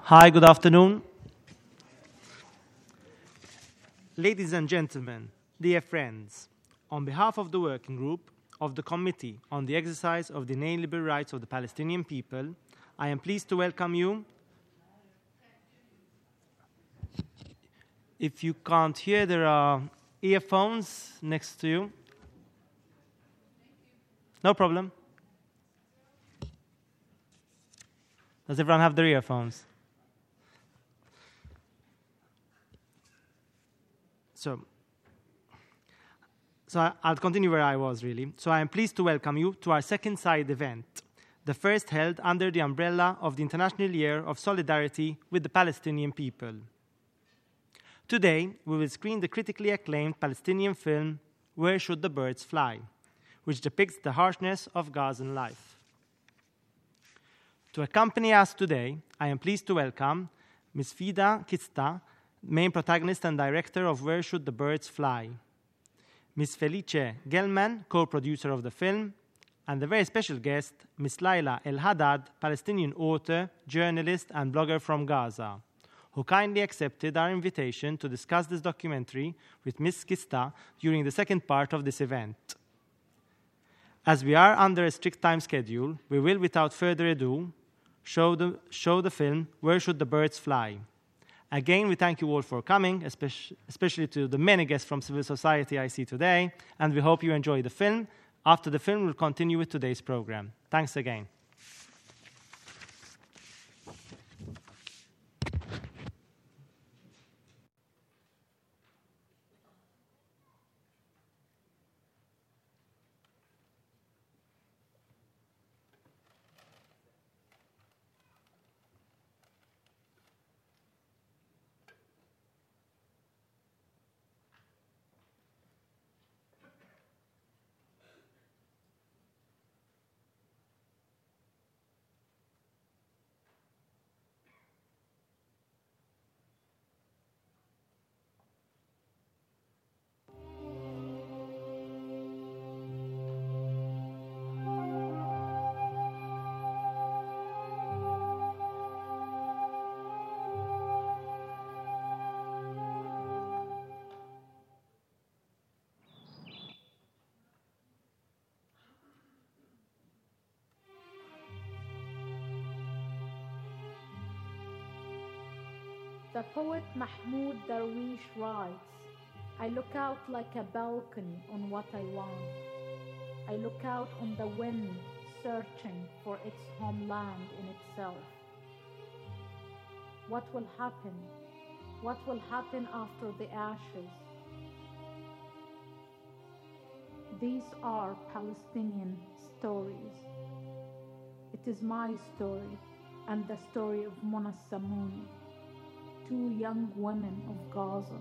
Hi, good afternoon. Ladies and gentlemen, dear friends, on behalf of the working group of the Committee on the Exercise of the Inalienable Rights of the Palestinian People, I am pleased to welcome you. If you can't hear, there are earphones next to you. No problem. Does everyone have their earphones? So I'll continue where I was, really. So I am pleased to welcome you to our second side event, the first held under the umbrella of the International Year of Solidarity with the Palestinian People. Today, we will screen the critically acclaimed Palestinian film, Where Should the Birds Fly?, which depicts the harshness of Gazan life. To accompany us today, I am pleased to welcome Ms. Fida Kista, main protagonist and director of Where Should the Birds Fly?, Ms. Felice Gelman, co-producer of the film, and the very special guest, Ms. Laila El Haddad, Palestinian author, journalist, and blogger from Gaza, who kindly accepted our invitation to discuss this documentary with Ms. Kista during the second part of this event. As we are under a strict time schedule, we will, without further ado, show the film, Where Should the Birds Fly? Again, we thank you all for coming, especially to the many guests from civil society I see today, and we hope you enjoy the film. After the film, we'll continue with today's program. Thanks again. The poet Mahmoud Darwish writes, I look out like a balcony on what I want. I look out on the wind, searching for its homeland in itself. What will happen? What will happen after the ashes? These are Palestinian stories. It is my story and the story of Mona Samouni, two young women of Gaza.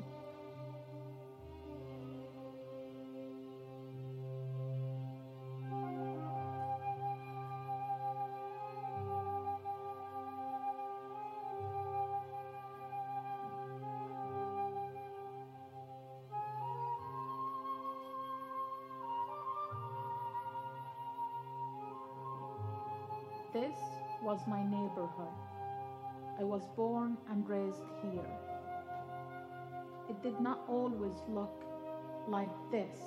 This was my neighborhood. I was born and raised here. It did not always look like this.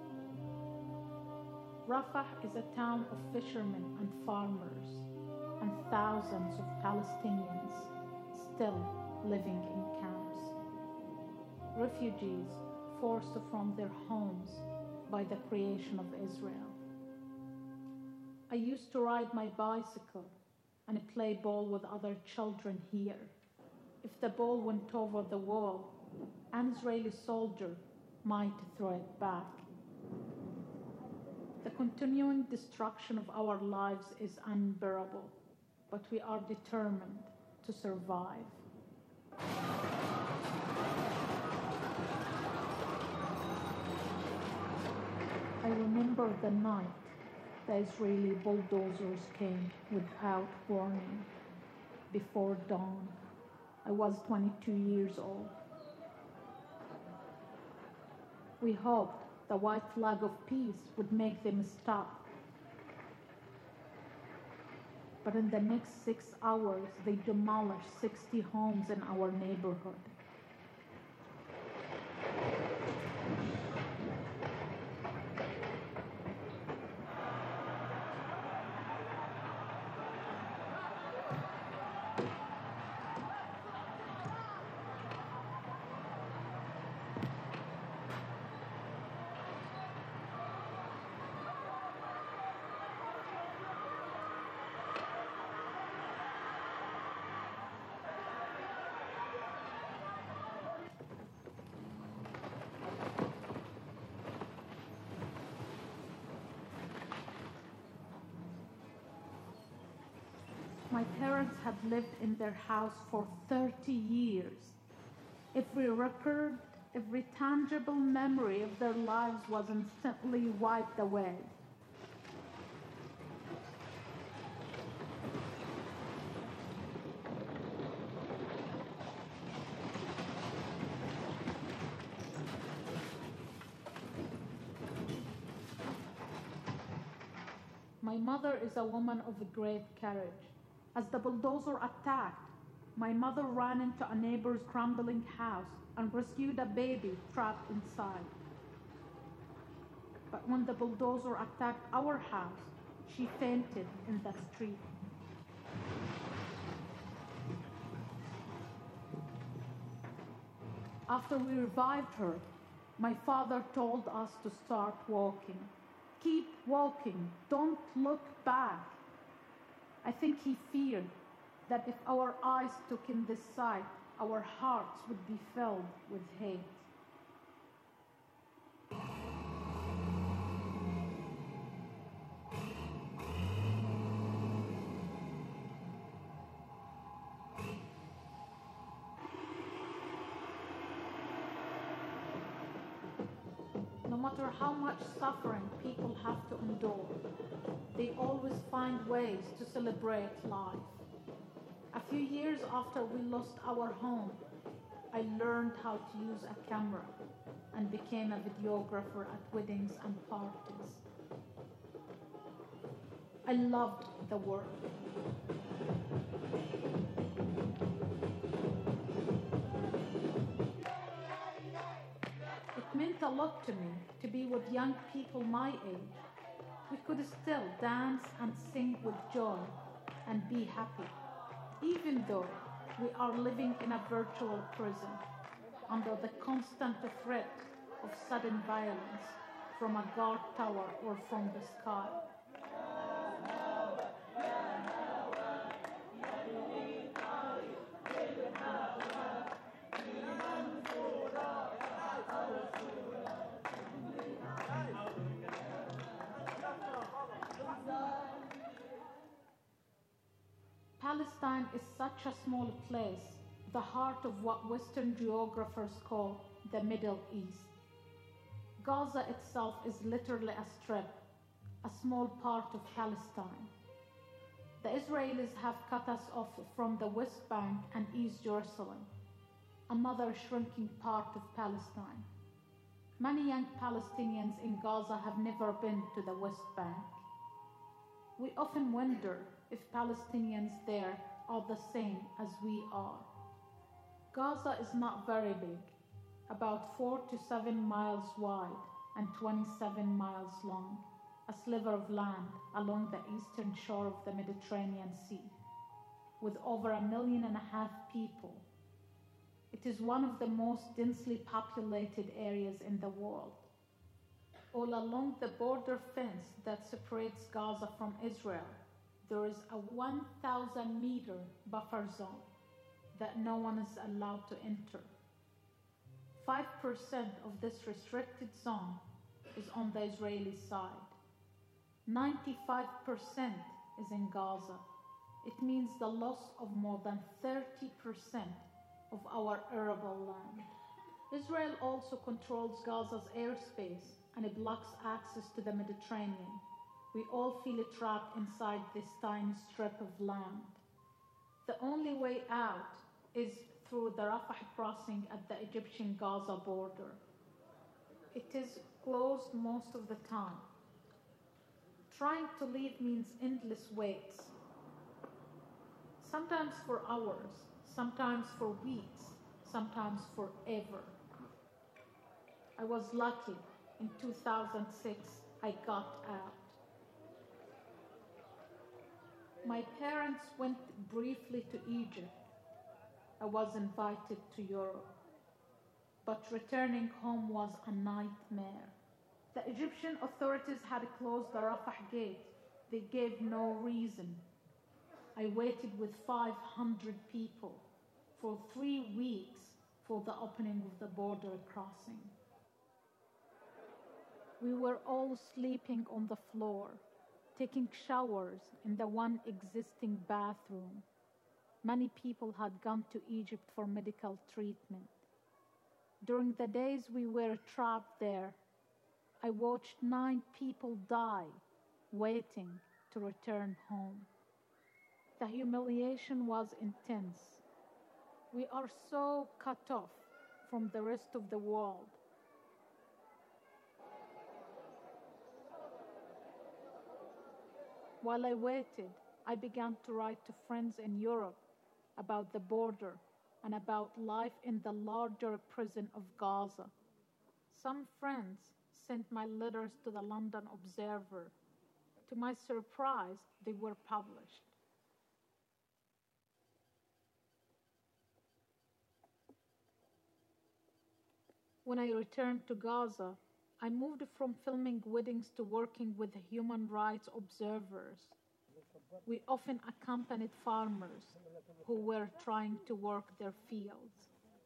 Rafah is a town of fishermen and farmers, and thousands of Palestinians still living in camps. Refugees forced from their homes by the creation of Israel. I used to ride my bicycle and play ball with other children here. If the ball went over the wall, an Israeli soldier might throw it back. The continuing destruction of our lives is unbearable, but we are determined to survive. I remember the night the Israeli bulldozers came without warning. Before dawn, I was 22 years old. We hoped the white flag of peace would make them stop. But in the next 6 hours, they demolished 60 homes in our neighborhood. My parents had lived in their house for 30 years. Every record, every tangible memory of their lives was instantly wiped away. My mother is a woman of great courage. As the bulldozer attacked, my mother ran into a neighbor's crumbling house and rescued a baby trapped inside. But when the bulldozer attacked our house, she fainted in the street. After we revived her, my father told us to start walking. Keep walking, don't look back. I think he feared that if our eyes took in this sight, our hearts would be filled with hate. No matter how much suffering people have to endure, they always find ways to celebrate life. A few years after we lost our home, I learned how to use a camera and became a videographer at weddings and parties. I loved the work. It meant a lot to me to be with young people my age. We could still dance and sing with joy and be happy, even though we are living in a virtual prison under the constant threat of sudden violence from a guard tower or from the sky. Palestine is such a small place, the heart of what Western geographers call the Middle East. Gaza itself is literally a strip, a small part of Palestine. The Israelis have cut us off from the West Bank and East Jerusalem, another shrinking part of Palestine. Many young Palestinians in Gaza have never been to the West Bank. We often wonder if Palestinians there are the same as we are. Gaza is not very big, about 4 to 7 miles wide and 27 miles long, a sliver of land along the eastern shore of the Mediterranean Sea, with over 1.5 million people. It is one of the most densely populated areas in the world. All along the border fence that separates Gaza from Israel, there is a 1,000-meter buffer zone that no one is allowed to enter. 5% of this restricted zone is on the Israeli side. 95% is in Gaza. It means the loss of more than 30% of our arable land. Israel also controls Gaza's airspace and it blocks access to the Mediterranean. We all feel trapped inside this tiny strip of land. The only way out is through the Rafah crossing at the Egyptian-Gaza border. It is closed most of the time. Trying to leave means endless waits. sometimes for hours, sometimes for weeks, sometimes forever. I was lucky. In 2006, I got out. My parents went briefly to Egypt. I was invited to Europe. But returning home was a nightmare. The Egyptian authorities had closed the Rafah gate. They gave no reason. I waited with 500 people for 3 weeks for the opening of the border crossing. We were all sleeping on the floor, taking showers in the one existing bathroom. Many people had gone to Egypt for medical treatment. During the days we were trapped there, I watched 9 people die waiting to return home. The humiliation was intense. We are so cut off from the rest of the world. While I waited, I began to write to friends in Europe about the border and about life in the larger prison of Gaza. Some friends sent my letters to the London Observer. To my surprise, they were published. When I returned to Gaza, I moved from filming weddings to working with human rights observers. We often accompanied farmers who were trying to work their fields.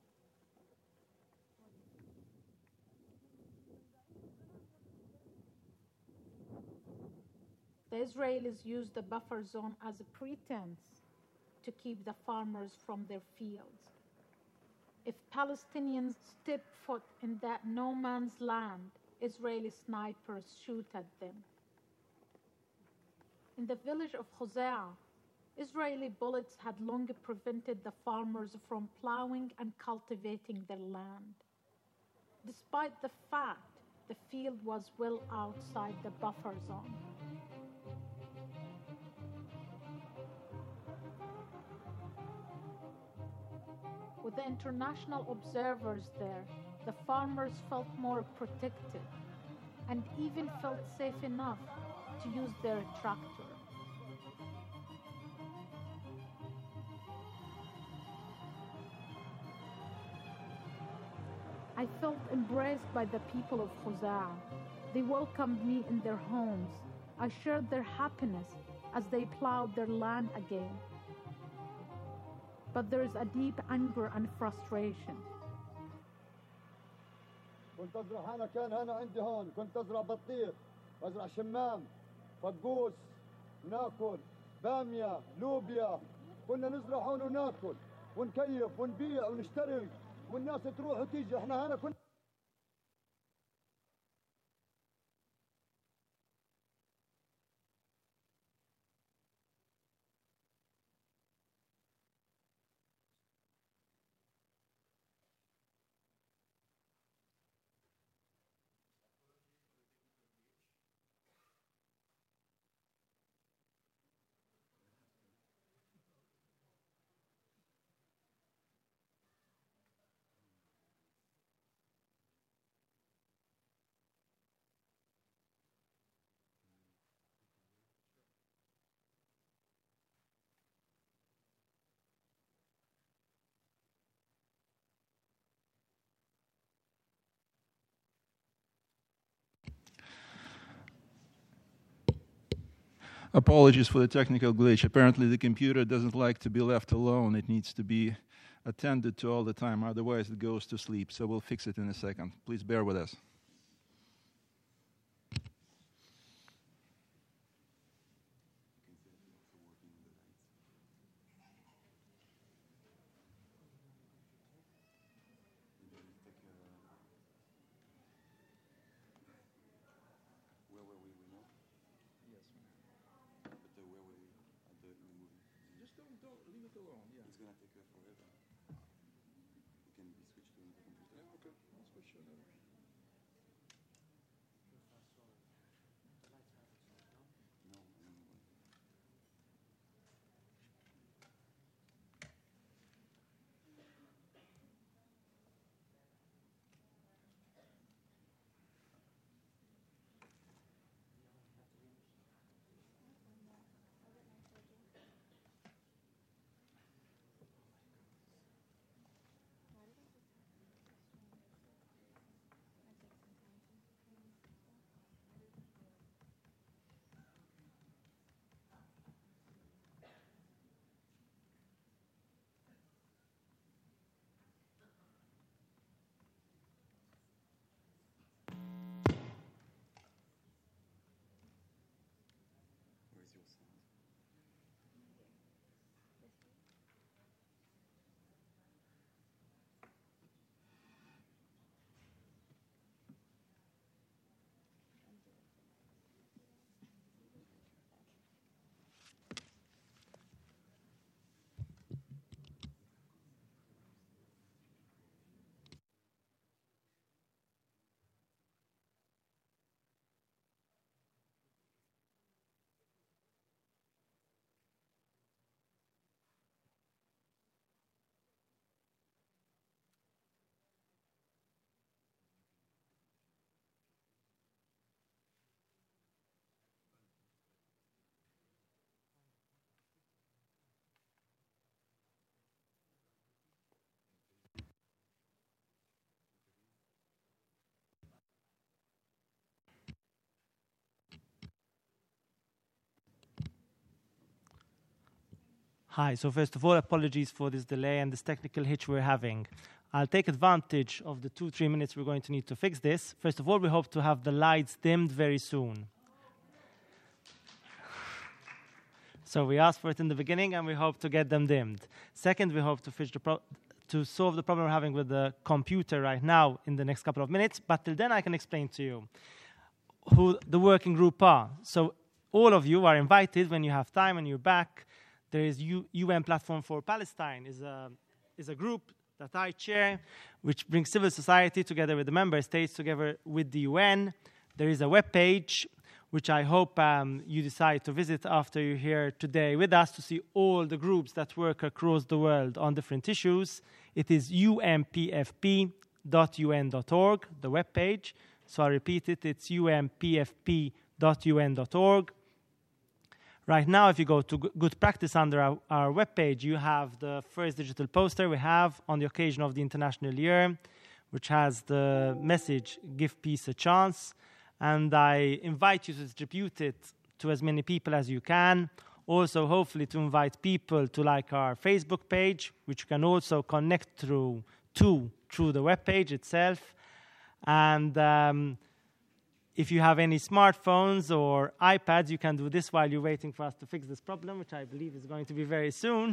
The Israelis used the buffer zone as a pretense to keep the farmers from their fields. If Palestinians step foot in that no man's land, Israeli snipers shoot at them. In the village of Hosea, Israeli bullets had long prevented the farmers from plowing and cultivating their land. Despite the fact the field was well outside the buffer zone. With the international observers there, the farmers felt more protected and even felt safe enough to use their tractor. I felt embraced by the people of Hosea. They welcomed me in their homes. I shared their happiness as they plowed their land again. But there is a deep anger and frustration. كنت أزرع هنا كان هنا عندي هون كنت أزرع بطيخ وأزرع شمام فقوس ناكل بامية لوبيا كنا نزرع هون وناكل ونكيف ونبيع ونشتري والناس تروح وتيجي احنا هنا كنا Apologies for the technical glitch. Apparently the computer doesn't like to be left alone. It needs to be attended to all the time, otherwise it goes to sleep. So we'll fix it in a second. Please bear with us. Hi. So first of all, apologies for this delay and this technical hitch we're having. I'll take advantage of the 2-3 minutes we're going to need to fix this. First of all, we hope to have the lights dimmed very soon. So we asked for it in the beginning, and we hope to get them dimmed. Second, we hope to solve the problem we're having with the computer right now in the next couple of minutes. But till then, I can explain to you who the working group are. So all of you are invited when you have time and you're back. There is UN Platform for Palestine is a group that I chair, which brings civil society together with the member states, together with the UN. There is a web page, which I hope you decide to visit after you're here today with us to see all the groups that work across the world on different issues. It is unpfp.un.org, the web page. So I repeat it, it's unpfp.un.org. Right now, if you go to Good Practice under our webpage, you have the first digital poster we have on the occasion of the International Year, which has the message, "Give Peace a Chance." And I invite you to distribute it to as many people as you can. Also, hopefully, to invite people to like our Facebook page, which you can also connect through the webpage itself. And if you have any smartphones or iPads, you can do this while you're waiting for us to fix this problem, which I believe is going to be very soon.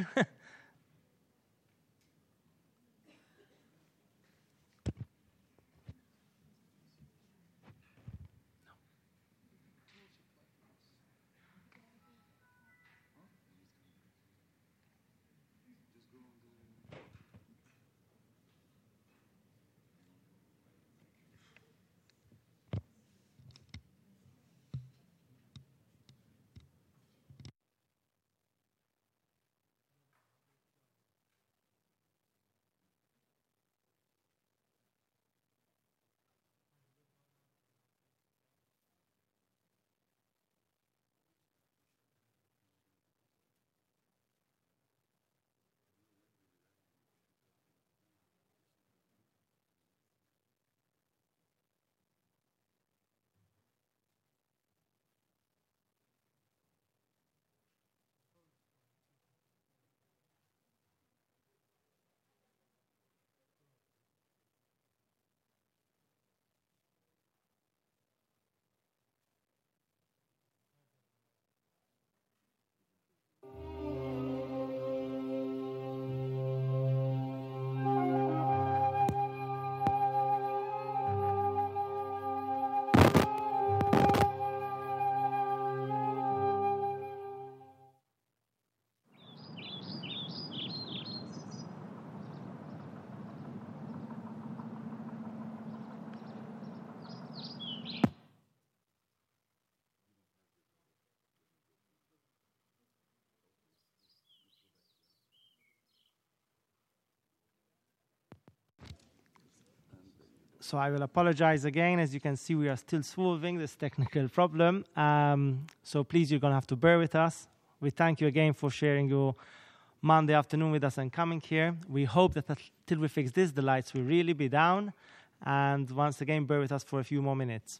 So I will apologize again. As you can see, we are still solving this technical problem. So please, you're going to have to bear with us. We thank you again for sharing your Monday afternoon with us and coming here. We hope that till we fix this, the lights will really be down. And once again, bear with us for a few more minutes.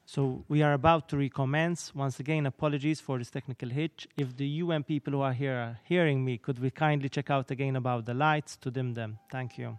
So we are about to recommence. Once again, apologies for this technical hitch. If the UN people who are here are hearing me, could we kindly check out again about the lights to dim them? Thank you.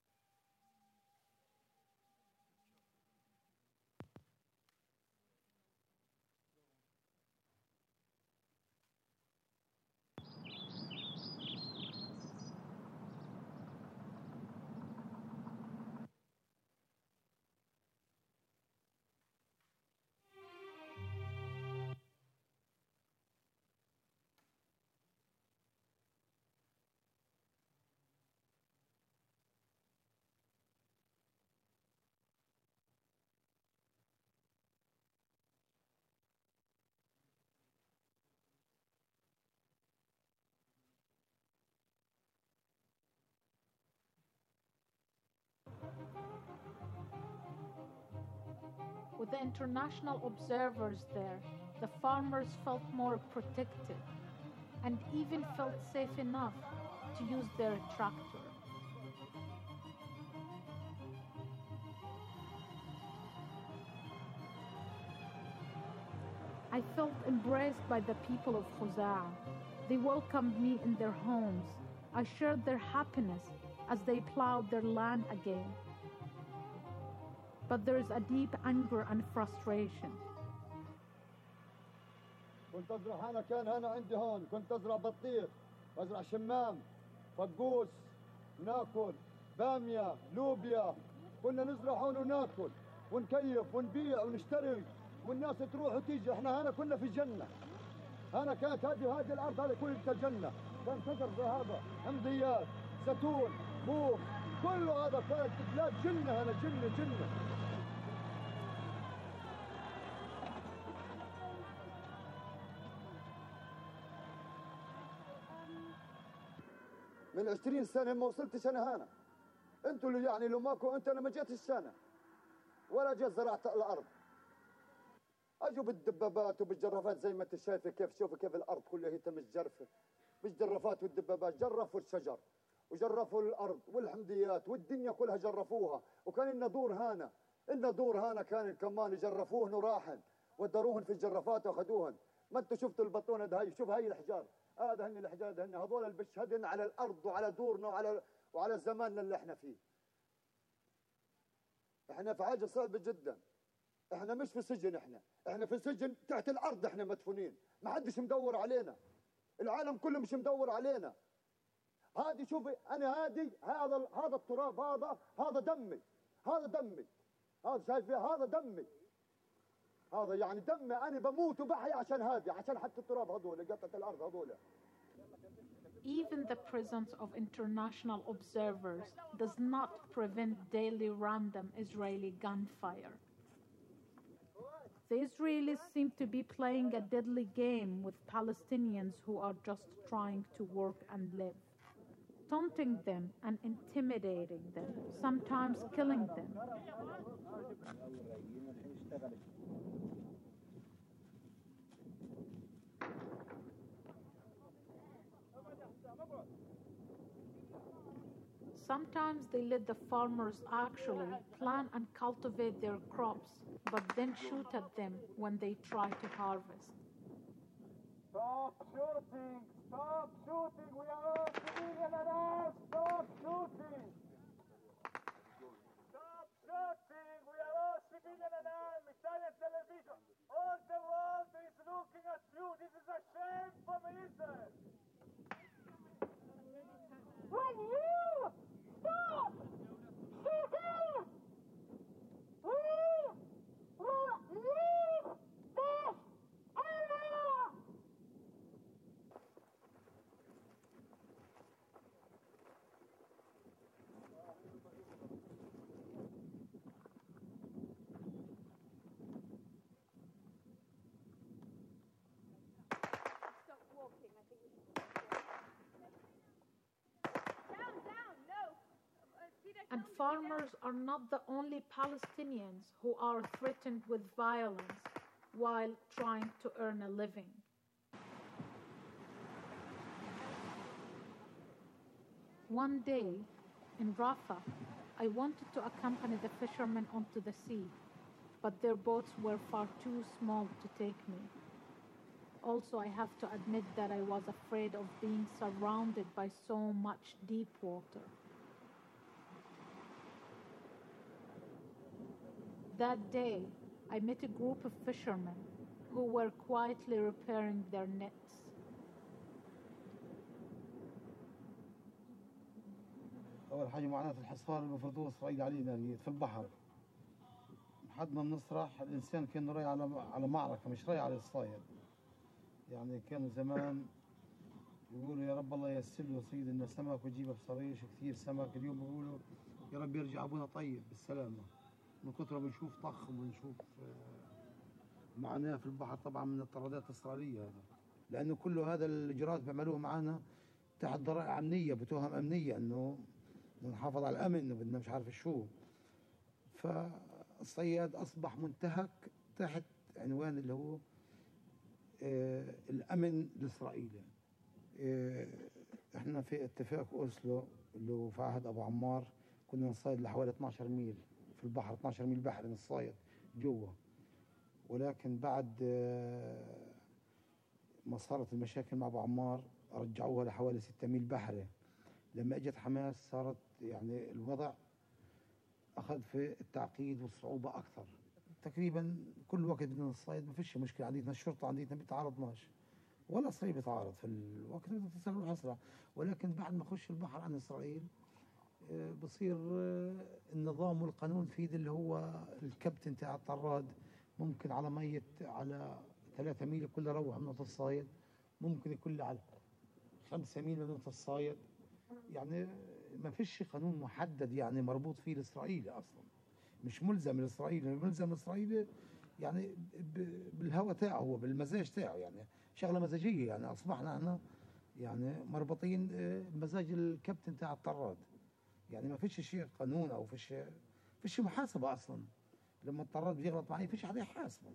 With the international observers there, the farmers felt more protected and even felt safe enough to use their tractor. I felt embraced by the people of Khuza'a. They welcomed me in their homes. I shared their happiness as they plowed their land again. But there is a deep anger and frustration. كنت ازرع هنا، كان هنا عندي هون، كنت ازرع بطيخ وازرع شمام فقوس، ناكل باميه لوبيا، كنا نزرع هون وناكل ونكيف ونبيع ونشتري والناس تروح وتيجي. احنا هنا كنا في جنه، هنا كانت هذه الارض، هذا كله جنه، كان شجر زي هذا، حمضيات، زيتون، موز، كله هذا كانت بلاد جنه، هنا جنه جنه. من 20 سنة ما وصلتش أنا هنا. أنتوا اللي يعني لو ماكو أنت، أنا ما جيت السنة ولا جيت زرعت الأرض. أجوا بالدبابات وبالجرافات زي ما أنت شايفة كيف، شوفوا كيف الأرض كلها هي متجرفة بالجرافات والدبابات. جرفوا الشجر وجرفوا الأرض والحمضيات والدنيا كلها جرفوها. وكان لنا دور هنا، لنا دور هنا كان كمان جرفوهن وراحن ودروهن في الجرافات وأخذوهن. ما أنتوا شفتوا البطونة ده، هاي شوف هاي الحجار، هذا هن الحجار، هن هذول البشهدن على الارض وعلى دورنا وعلى زماننا اللي احنا فيه. احنا في حاجه صعبه جدا. احنا مش في سجن، احنا في سجن تحت الارض، احنا مدفونين، ما حدش مدور علينا، العالم كله مش مدور علينا. هذه شوفي انا، هذا التراب، هذا دمي، هذا دمي، هذا شايفه، هذا دمي، هذا يعني دمي، انا بموت وبحيا عشان هذه، عشان حتى التراب هذول قطعه الارض هذول. Even the presence of international observers does not prevent daily random Israeli gunfire. The Israelis seem to be playing a deadly game with Palestinians who are just trying to work and live, taunting them and intimidating them, sometimes killing them. Sometimes they let the farmers actually plant and cultivate their crops, but then shoot at them when they try to harvest. Stop shooting! Stop shooting! We are all civilian alarm! Stop shooting! Stop shooting! We are all civilian alarm! Italian television! All the world is looking at you! This is a shame for Israel! When you stop shooting, we will leave this area! And farmers are not the only Palestinians who are threatened with violence while trying to earn a living. One day in Rafah, I wanted to accompany the fishermen onto the sea, but their boats were far too small to take me. Also, I have to admit that I was afraid of being surrounded by so much deep water. That day, I met a group of fishermen who were quietly repairing their nets. أول حاجة معاناة الحصار اللي بفرضوه إسرائيل علينا في البحر. لحد ما بنصرح الإنسان كان رايح على معركة، مش رايح على الصيد. يعني كانوا زمان يقولوا يا رب الله ييسر له يصيد لنا سمك ويجيبه بصريش كثير سمك. اليوم بيقولوا يا رب يرجع أبونا طيب بالسلامة. من كثر ما بنشوف طخ وبنشوف معاناة في البحر طبعا من الطرادات الإسرائيلية هذا، لأنه كل هذا الإجراءات بيعملوها معنا تحت ذرائع أمنية، بتهم أمنية إنه نحافظ على الأمن وبدنا مش عارف شو. فالصياد أصبح منتهك تحت عنوان اللي هو الأمن الإسرائيلي. إحنا في اتفاق أوسلو اللي هو في عهد أبو عمار كنا نصيد لحوالي 12 ميل في البحر، 12 ميل بحري نصيد جوا. ولكن بعد ما صارت المشاكل مع أبو عمار رجعوها لحوالي 6 ميل بحري. لما اجت حماس صارت يعني الوضع اخذ في التعقيد والصعوبه اكثر. تقريبا كل وقت بدنا نصيد ما فيش مشكله عندنا، الشرطه عندنا ما بتعارضناش ولا اسرائيل بتعارض في الوقت اللي بتصير اسرع. ولكن بعد ما اخش البحر عن اسرائيل بصير النظام والقانون في اللي هو الكابتن تاع الطراد ممكن على مية على 3 ميل كل روح من الصايد، ممكن يكون على 5 ميل من الصايد. يعني ما فيش قانون محدد يعني مربوط فيه الإسرائيلي أصلا، مش ملزم الإسرائيلي، ملزم الإسرائيلي يعني بالهوى تاعه هو بالمزاج تاعه، يعني شغلة مزاجية. يعني أصبحنا احنا يعني مربوطين بمزاج الكابتن تاع الطراد. يعني ما فيش شيء قانون أو فيش محاسبة أصلا. لما الطراد بيغلط معي فيش حدا يحاسبه.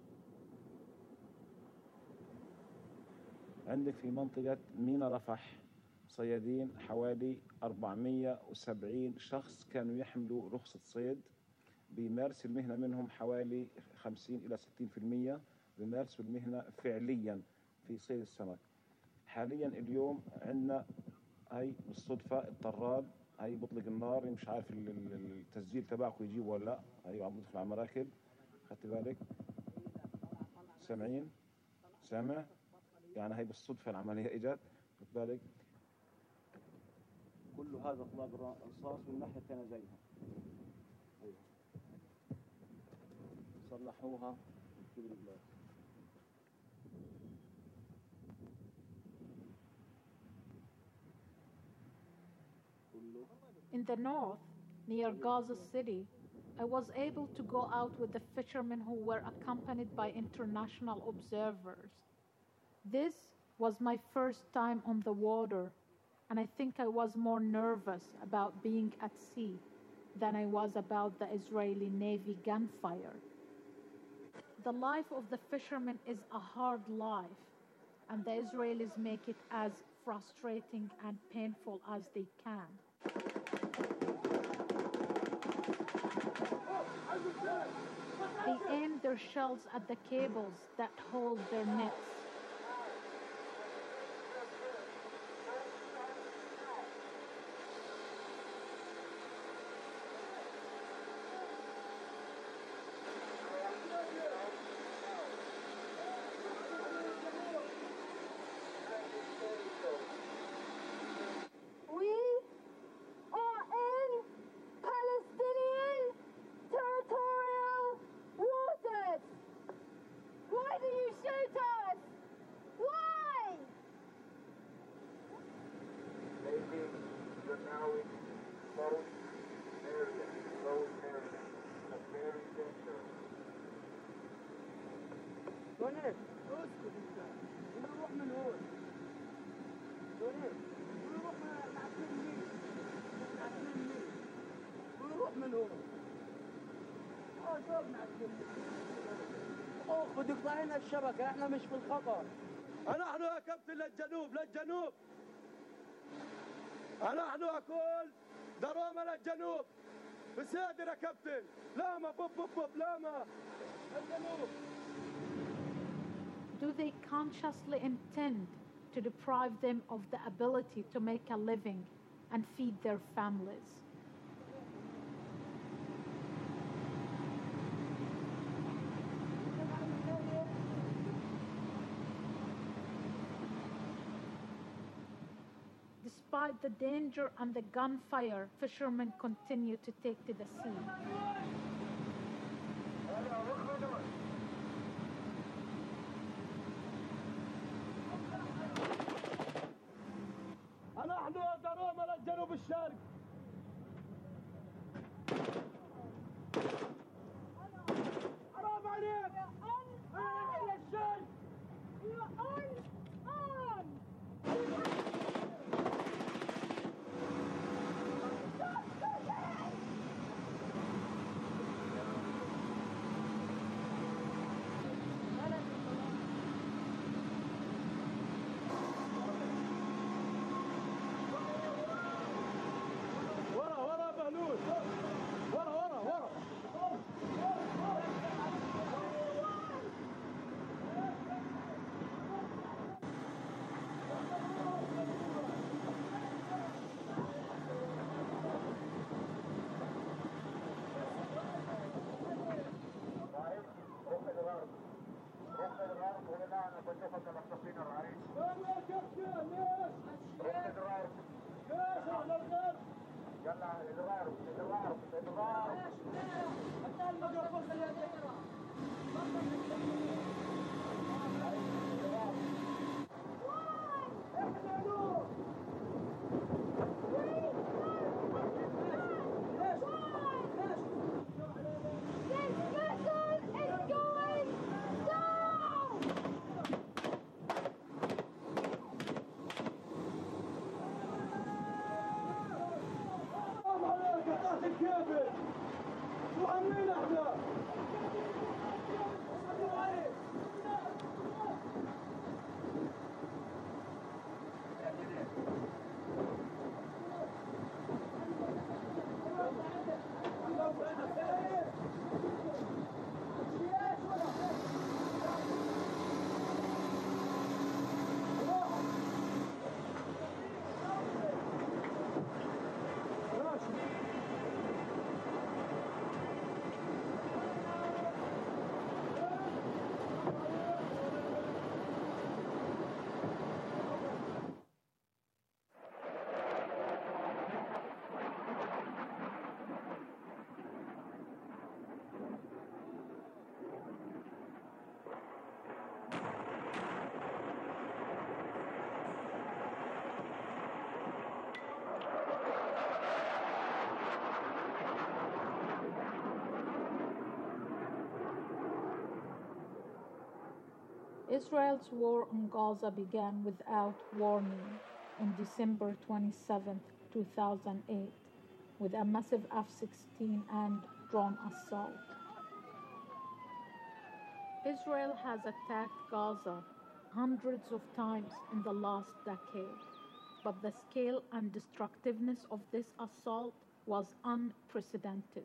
عندك في منطقة ميناء رفح صيادين حوالي 470 شخص كانوا يحملوا رخصة صيد، بيمارس المهنة منهم حوالي 50 إلى 60% بيمارسوا المهنة فعليا في صيد السمك. حاليا اليوم عندنا هاي بالصدفة الطراد هاي بطلق النار، مش عارف التسجيل تبعكم يجيبه ولا لا. هاي عم بدخل على مراكب، خدت بالك؟ سامعين؟ سامع؟ يعني هاي بالصدفة العملية اجت، خدت بالك؟ كل هذا اطلاق رصاص والناحية الثانية زيها. أيوة. صلحوها في البلاد. In the north, near Gaza City, I was able to go out with the fishermen who were accompanied by international observers. This was my first time on the water, and I think I was more nervous about being at sea than I was about the Israeli Navy gunfire. The life of the fishermen is a hard life, and the Israelis make it as frustrating and painful as they can. They aim their shells at the cables that hold their nets. بدك طلعنا الشبكة، احنا مش في الخطر. نحن يا كابتن للجنوب للجنوب، نحن أقول دروما للجنوب، بسادر يا كابتن لاما بوب بوب بوب لاما. Do they consciously intend to deprive them of the ability to make a living and feed their families? Despite the danger and the gunfire, fishermen continue to take to the sea. نحن دروما للجنوب الشرق. حرام عليك. إلى الشرق. Israel's war on Gaza began without warning on December 27, 2008, with a massive F-16 and drone assault. Israel has attacked Gaza hundreds of times in the last decade, but the scale and destructiveness of this assault was unprecedented.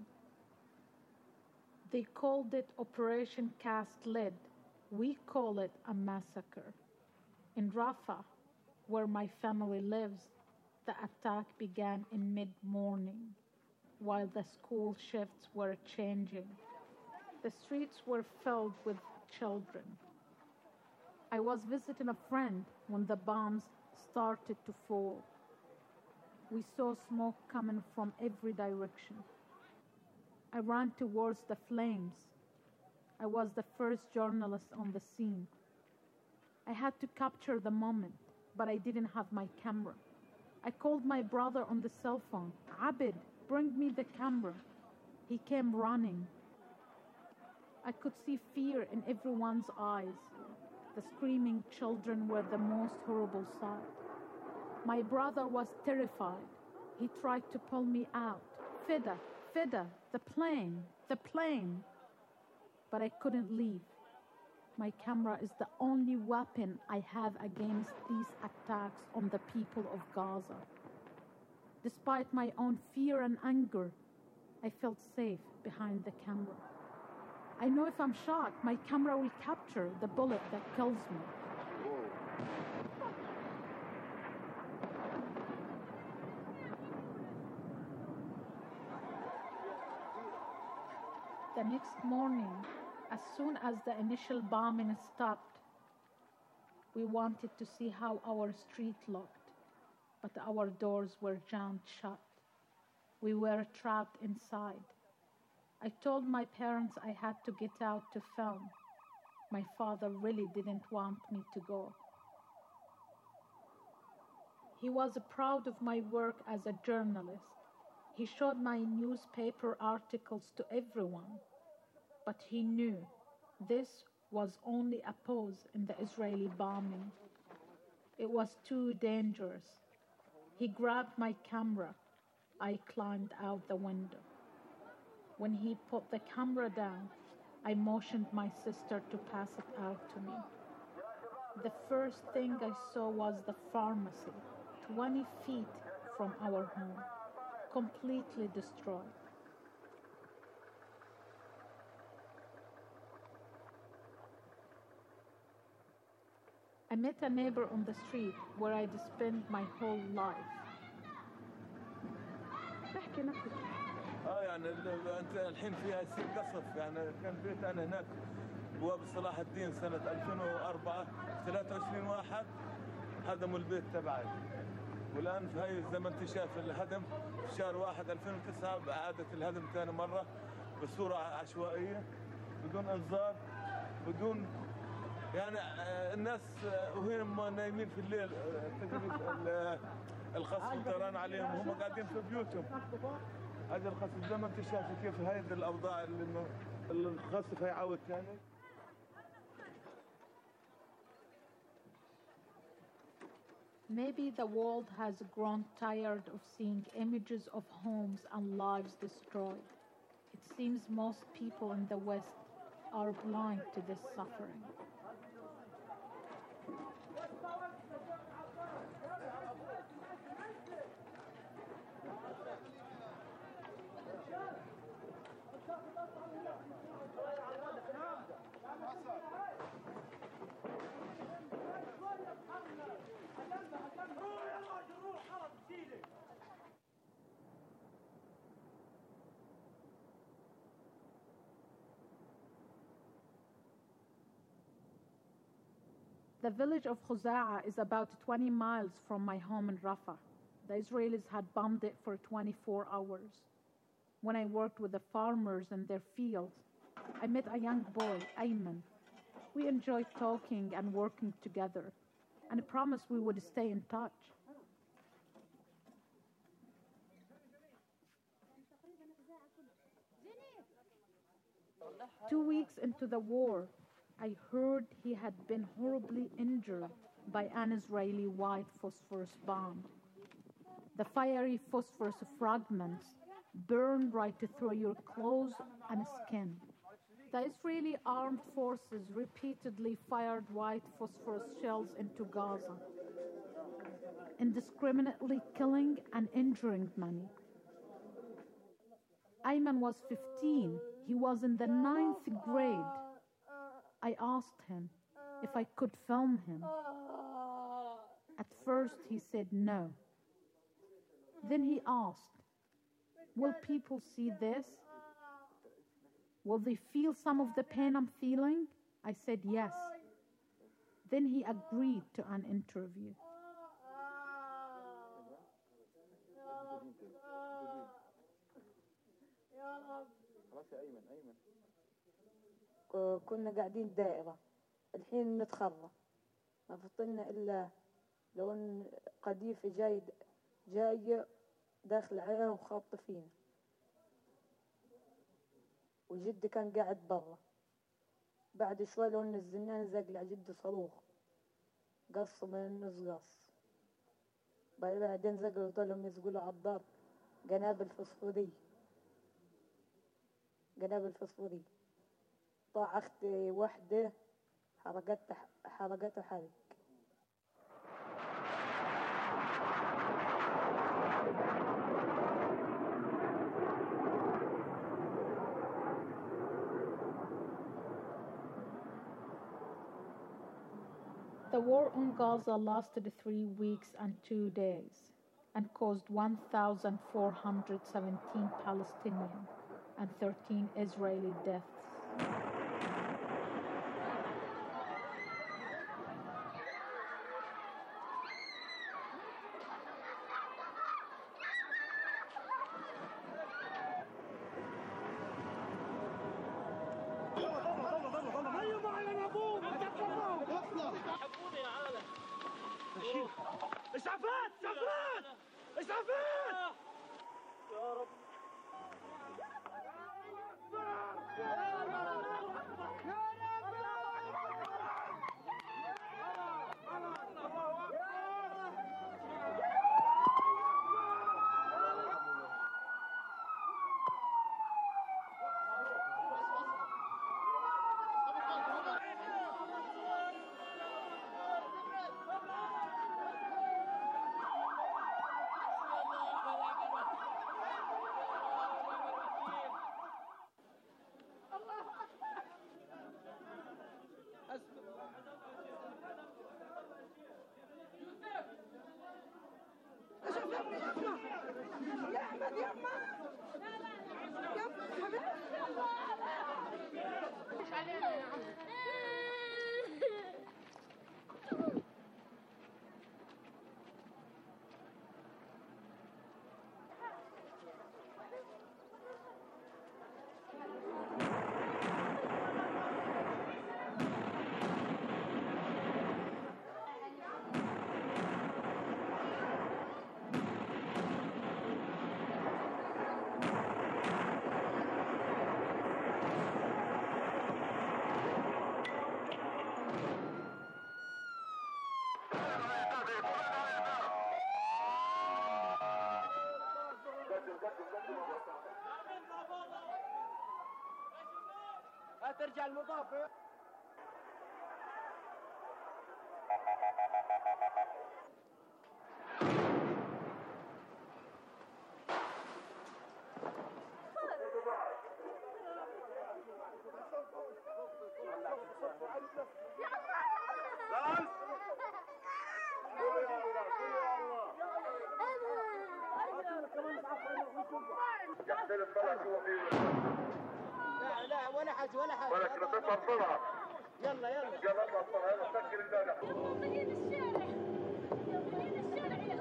They called it Operation Cast Lead. We call it a massacre. In Rafah, where my family lives, the attack began in mid-morning, while the school shifts were changing. The streets were filled with children. I was visiting a friend when the bombs started to fall. We saw smoke coming from every direction. I ran towards the flames. I was the first journalist on the scene. I had to capture the moment, but I didn't have my camera. I called my brother on the cell phone. Abid, bring me the camera. He came running. I could see fear in everyone's eyes. The screaming children were the most horrible sight. My brother was terrified. He tried to pull me out. Fida, the plane. But I couldn't leave. My camera is the only weapon I have against these attacks on the people of Gaza. Despite my own fear and anger, I felt safe behind the camera. I know if I'm shot, my camera will capture the bullet that kills me. The next morning, as soon as the initial bombing stopped, we wanted to see how our street looked, but our doors were jammed shut. We were trapped inside. I told my parents I had to get out to film. My father really didn't want me to go. He was proud of my work as a journalist. He showed my newspaper articles to everyone, but he knew this was only a pause in the Israeli bombing. It was too dangerous. He grabbed my camera. I climbed out the window. When he put the camera down, I motioned my sister to pass it out to me. The first thing I saw was the pharmacy, 20 feet from our home, completely destroyed. I met a neighbor on the street where I'd spent my whole life. يعني انت الحين فيها يصير قصف يعني كان بيت انا هناك بوابه صلاح الدين سنه 2004 23 واحد هدموا البيت تبعي والان في هاي زي ما انت شايف الهدم في شهر 1 2009 اعاده الهدم ثاني مره بصوره عشوائيه بدون انذار بدون يعني الناس وهم نايمين في الليل تقريبا القصف الطيران عليهم وهم قاعدين في بيوتهم. هذا القصف زي ما انت شايف كيف هذه الاوضاع اللي القصف هيعاود ثاني. Maybe the world has grown tired of seeing images of homes and lives destroyed. It seems most people in the West are blind to this suffering. The village of Khuza'a is about 20 miles from my home in Rafah. The Israelis had bombed it for 24 hours. When I worked with the farmers in their fields, I met a young boy, Ayman. We enjoyed talking and working together, and promised we would stay in touch. Two weeks into the war, I heard he had been horribly injured by an Israeli white phosphorus bomb. The fiery phosphorus fragments burn right through your clothes and skin. The Israeli armed forces repeatedly fired white phosphorus shells into Gaza, indiscriminately killing and injuring many. Ayman was 15. He was in the 9th grade. I asked him if I could film him. At first he said no. Then he asked, "Will people see this? Will they feel some of the pain I'm feeling?" I said yes. Then he agreed to an interview. كنا قاعدين دائرة الحين نتخرى ما فطلنا إلا لو إن قذيفة جاي داخل علينا وخابطة فينا وجدي كان قاعد برا بعد شوي لو نزلنا نزقلع جدي صاروخ قص من النص قص بعدين زقلوا ضلهم يزقلوا على الدار قنابل فسفورية طاع أختي وحدة حرقتها حرق. The war on Gaza lasted 3 weeks and 2 days and caused 1,417 Palestinian and 13 Israeli deaths. إسعافات إسعافات إسعافات يا رب هترجع المضافة. لا ولا حاجة ولا حاجة. ولك نطلع بسرعة. يلا يلا. يلا اطلع بسرعة يلا سكر الباب. مين الشارع؟ مين الشارع يا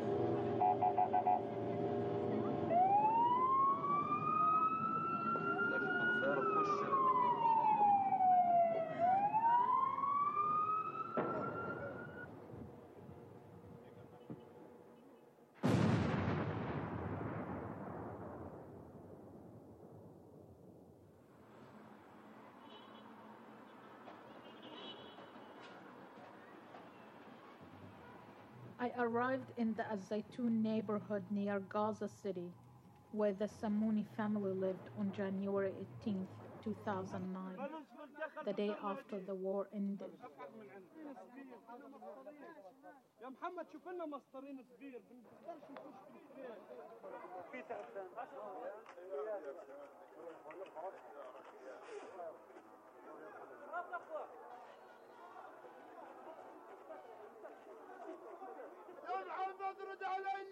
I arrived in the Al-Zaytun neighborhood near Gaza City, where the Samuni family lived on January 18, 2009, the day after the war ended. يا محمد شوف لنا مسطرين صغير بنقدرش نخش في يا محمد رد علي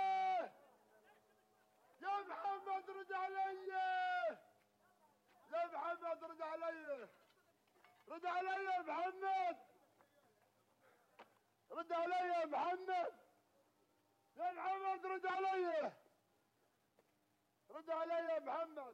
يا محمد رد علي يا محمد رد علي رد علي يا محمد رد علي يا محمد يا محمد رد علي رد علي يا محمد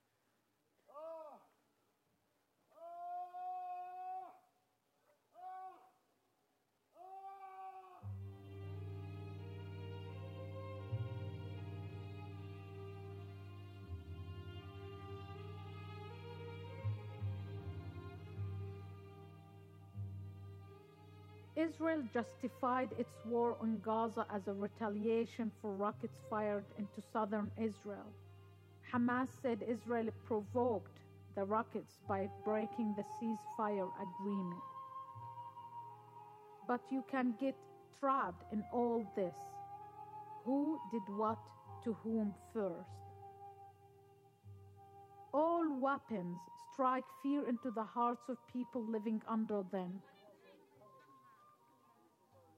Israel justified its war on Gaza as a retaliation for rockets fired into southern Israel. Hamas said Israel provoked the rockets by breaking the ceasefire agreement. But you can get trapped in all this. Who did what to whom first? All weapons strike fear into the hearts of people living under them.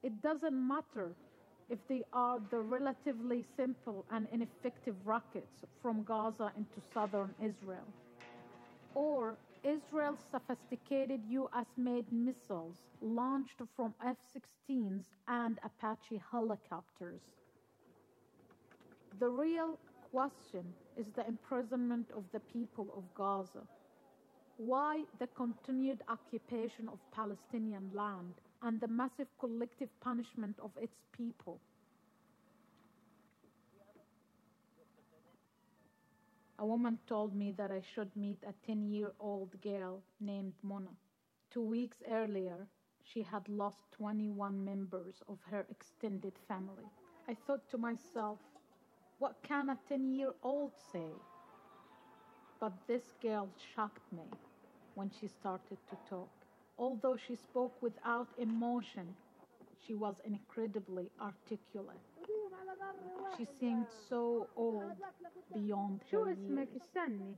It doesn't matter if they are the relatively simple and ineffective rockets from Gaza into southern Israel, or Israel's sophisticated US-made missiles launched from F-16s and Apache helicopters. The real question is the imprisonment of the people of Gaza. Why the continued occupation of Palestinian land and the massive collective punishment of its people? A woman told me that I should meet a 10-year-old girl named Mona. 2 weeks earlier, she had lost 21 members of her extended family. I thought to myself, what can a 10-year-old say? But this girl shocked me when she started to talk. Although she spoke without emotion, she was incredibly articulate. She seemed so old beyond her years. استني.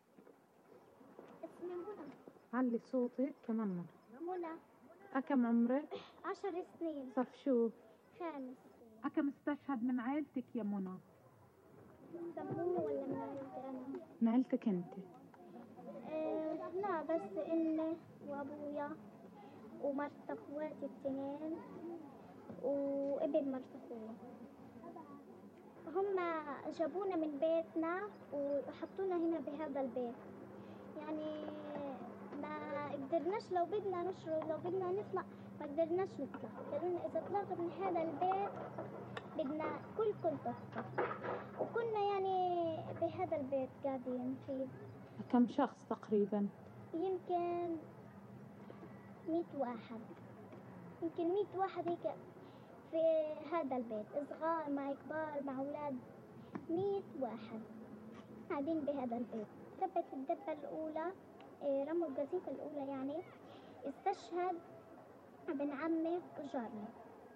اسمي منى. علي صوتك كمان مرة. منى. أكم عمرك؟ 10 سنين. صف شو؟ 5. أكم استشهد من عائلتك يا منى؟ سموني ولا من عائلتي أنا؟ من عائلتك أنت؟ لا بس إني وأبويا ومرت أخواتي 2 وابن مرت أخويا. هم جابونا من بيتنا وحطونا هنا بهذا البيت. يعني ما قدرناش، لو بدنا نشرب لو بدنا نطلع ما قدرناش نطلع. قالوا لنا إذا طلعتوا من هذا البيت بدنا كلكم تطلعوا. وكنا يعني بهذا البيت قاعدين فيه. كم شخص تقريبا؟ يمكن 100 واحد. يمكن 100 واحد هيك في هذا البيت، صغار مع كبار مع أولاد. 100 واحد قاعدين بهذا البيت. ثبت الدبة الأولى، رموا القذيفة الأولى يعني. استشهد ابن عمي وجارنا.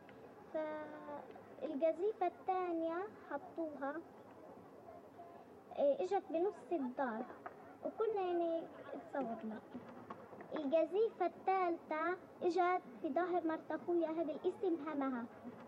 فالقذيفة الثانية حطوها، اجت بنص الدار وكنا يعني تصورنا. القذيفة الثالثة اجت في ظهر مرت اخويا، هذا الاسم همها.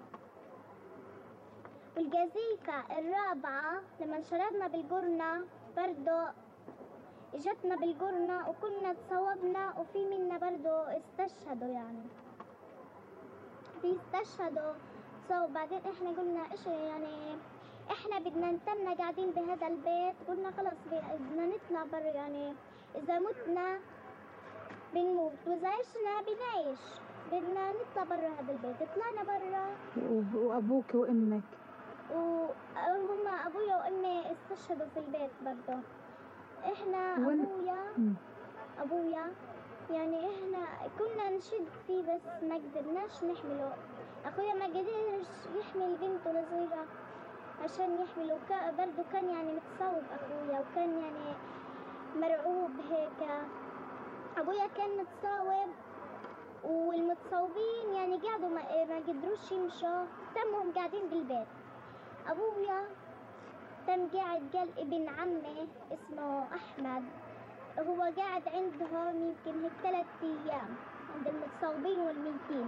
والقذيفة الرابعة لما شردنا بالقرنة برضو اجتنا بالقرنة وكنا تصوبنا، وفي منا برضو استشهدوا يعني. في استشهدوا. بعدين احنا قلنا ايش يعني، احنا بدنا نتمنا قاعدين بهذا البيت. قلنا خلص بدنا نطلع برا، يعني اذا متنا بنموت واذا عشنا بنعيش. بدنا نطلع برا هذا البيت. طلعنا برا. وابوك وامك؟ وهم ابويا وامي استشهدوا في البيت برضه. احنا ابويا يعني احنا كنا نشد فيه بس ما قدرناش نحمله. اخويا ما قدرش يحمل بنته الصغيره عشان يحمله. برضه كان يعني متصوب اخويا وكان يعني مرعوب هيك. ابويا كان متصاوب والمتصوبين يعني قعدوا ما قدروش يمشوا، تمهم قاعدين بالبيت. ابويا تم قاعد، قال ابن عمي اسمه احمد هو قاعد عندهم يمكن هيك 3 أيام عند المتصوبين والميتين.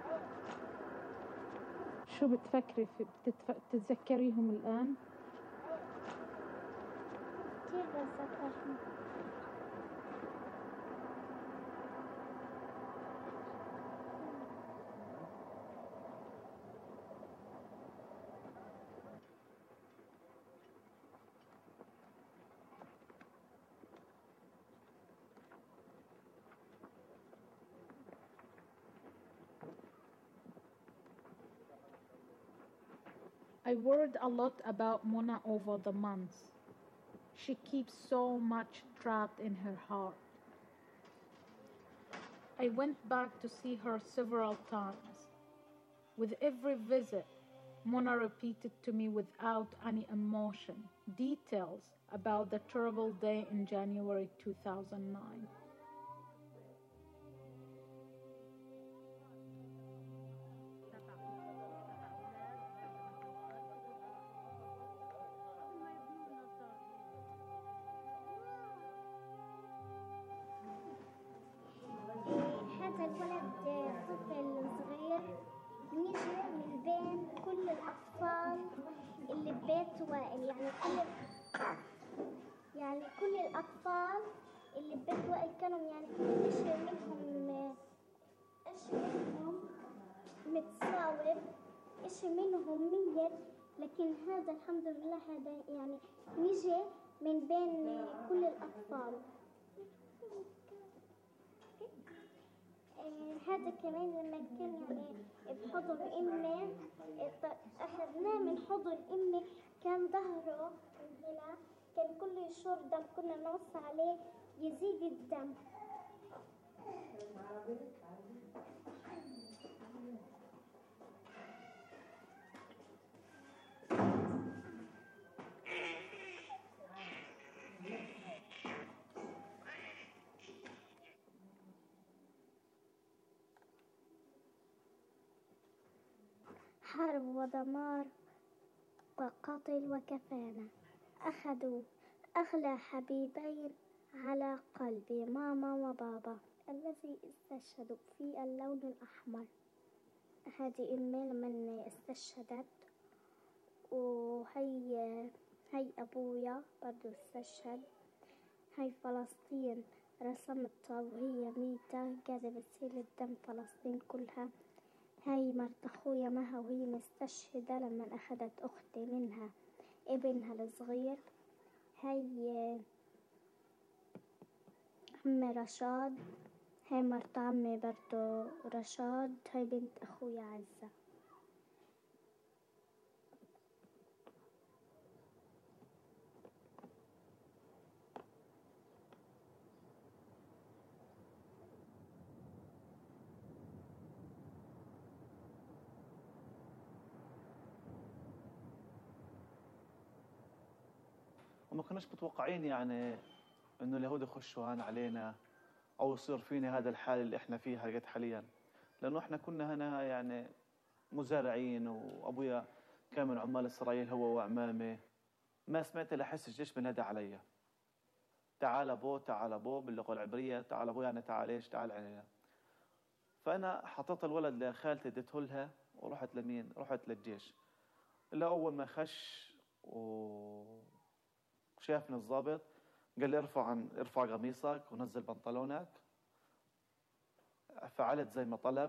شو بتفكري بتتذكريهم الآن؟ كثير بتذكرهم. I worried a lot about Mona over the months. She keeps so much trapped in her heart. I went back to see her several times. With every visit, Mona repeated to me without any emotion details about the terrible day in January 2009. الأطفال اللي ببيت وائل كانوا يعني إشي منهم متصاوب، إشي منهم ميت، لكن هذا الحمد لله هذا يعني نجي من بين كل الأطفال. هذا كمان لما كان يعني بحضن أمي، أخذناه من حضن أمي، كان ظهره هنا كان كل يشور دم، كنا نوصي عليه يزيد الدم. حرب ودمار وقتل وكفانا، أخذوا أغلى حبيبين على قلبي، ماما وبابا الذي استشهدوا في اللون الأحمر. هذه أمي لما استشهدت، وهي أبويا برضو استشهد. هاي فلسطين رسمتها وهي ميتة قاعدة بتسيل الدم فلسطين كلها. هاي مرت أخويا مها وهي مستشهدة لما أخذت أختي منها ابنها الصغير. هاي عمي رشاد، هاي مرت عمي برضو رشاد، هاي بنت أخويا عزة. وما كناش متوقعين يعني انه اليهود يخشوا هنا علينا او يصير فينا هذا الحال اللي احنا فيه لغايه حاليا، لانه احنا كنا هنا يعني مزارعين، وابويا كان من عمال اسرائيل هو وعمامي. ما سمعت الا حس الجيش بنادى علي، تعال ابو تعال ابو باللغه العبريه، تعال ابو يعني تعال ايش، تعال علينا. فانا حطيت الولد لخالتي اديته لها ورحت لمين؟ رحت للجيش. الا اول ما خش شافني الضابط قال لي ارفع قميصك ونزل بنطلونك. فعلت زي ما طلب،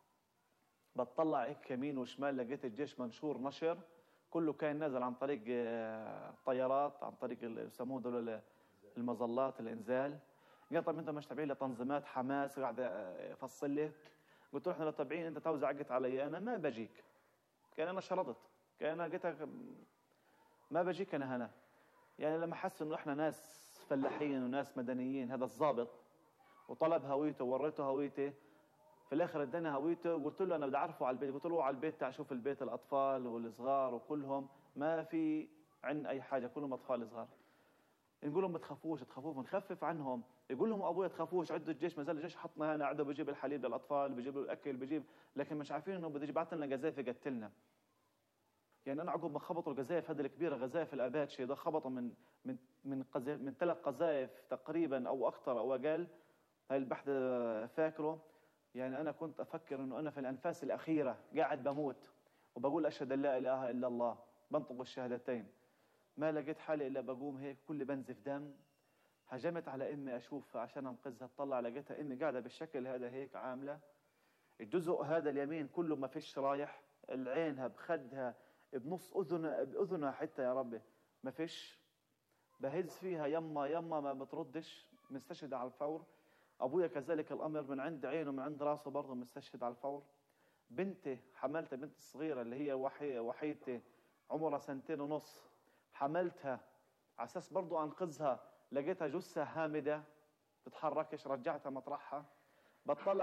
بتطلع هيك يمين وشمال لقيت الجيش منشور نشر كله كان نازل عن طريق طيارات، عن طريق يسموه دول المظلات الانزال. قال طب انت مش تابعين لتنظيمات حماس قاعد يفصل لي؟ قلت له احنا لو تابعين انت تو زعقت علي انا ما بجيك، كان انا شرطت، كان انا قلت ما بجيك انا هنا. يعني لما حس انه احنا ناس فلاحين وناس مدنيين، هذا الضابط وطلب هويته ووريته هويتي، في الاخر اداني هويته وقلت له انا بدي اعرفه على البيت. قلت له على البيت تعال شوف البيت، الاطفال والصغار وكلهم ما في عن اي حاجه، كلهم اطفال صغار. نقول لهم ما تخافوش نخفف عنهم. يقول لهم ابويا تخافوش، عدوا الجيش ما زال الجيش حطنا هنا، عدوا بيجيب الحليب للاطفال، بيجيب له الاكل، بيجيب، لكن مش عارفين انه بده يبعث لنا قذائف يقتلنا. يعني انا عقب ما خبطوا القذائف هذه الكبيره، قذائف الاباتشي ده خبطوا من 3 قذائف تقريبا او اكثر او اقل. هاي البحث فاكره. يعني انا كنت افكر انه انا في الانفاس الاخيره قاعد بموت وبقول اشهد ان لا اله الا الله، بنطق الشهادتين، ما لقيت حالي الا بقوم هيك كل بنزف دم. هجمت على امي اشوفها عشان انقذها، اطلع لقيتها امي قاعده بالشكل هذا هيك عامله، الجزء هذا اليمين كله ما فيش رايح، العينها بخدها بنص باذنها حتى يا ربي ما فيش. بهز فيها يما يما ما بتردش، مستشهد على الفور. ابويا كذلك الامر، من عند عينه من عند راسه برضه مستشهد على الفور. بنتي حملتها، بنتي الصغيره اللي هي وحيدتي عمرها 2.5 سنين، حملتها على اساس برضه انقذها، لقيتها جثه هامده تتحركش، رجعتها مطرحها. بتطلع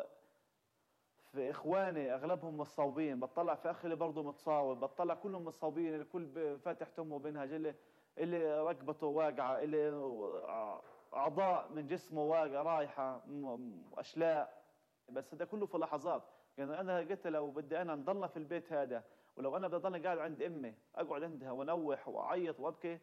في اخواني اغلبهم متصاوبين، بتطلع في اخي اللي برضه متصاوب، بتطلع كلهم متصاوبين، الكل فاتح تمه وبنهج، اللي ركبته واقعه، اللي اعضاء من جسمه واقعه رايحه اشلاء. بس ده كله في لحظات. يعني انا قلت لو بدي انا نضلنا في البيت هذا، ولو انا بضلني قاعد عند امي اقعد عندها ونوح واعيط وابكي،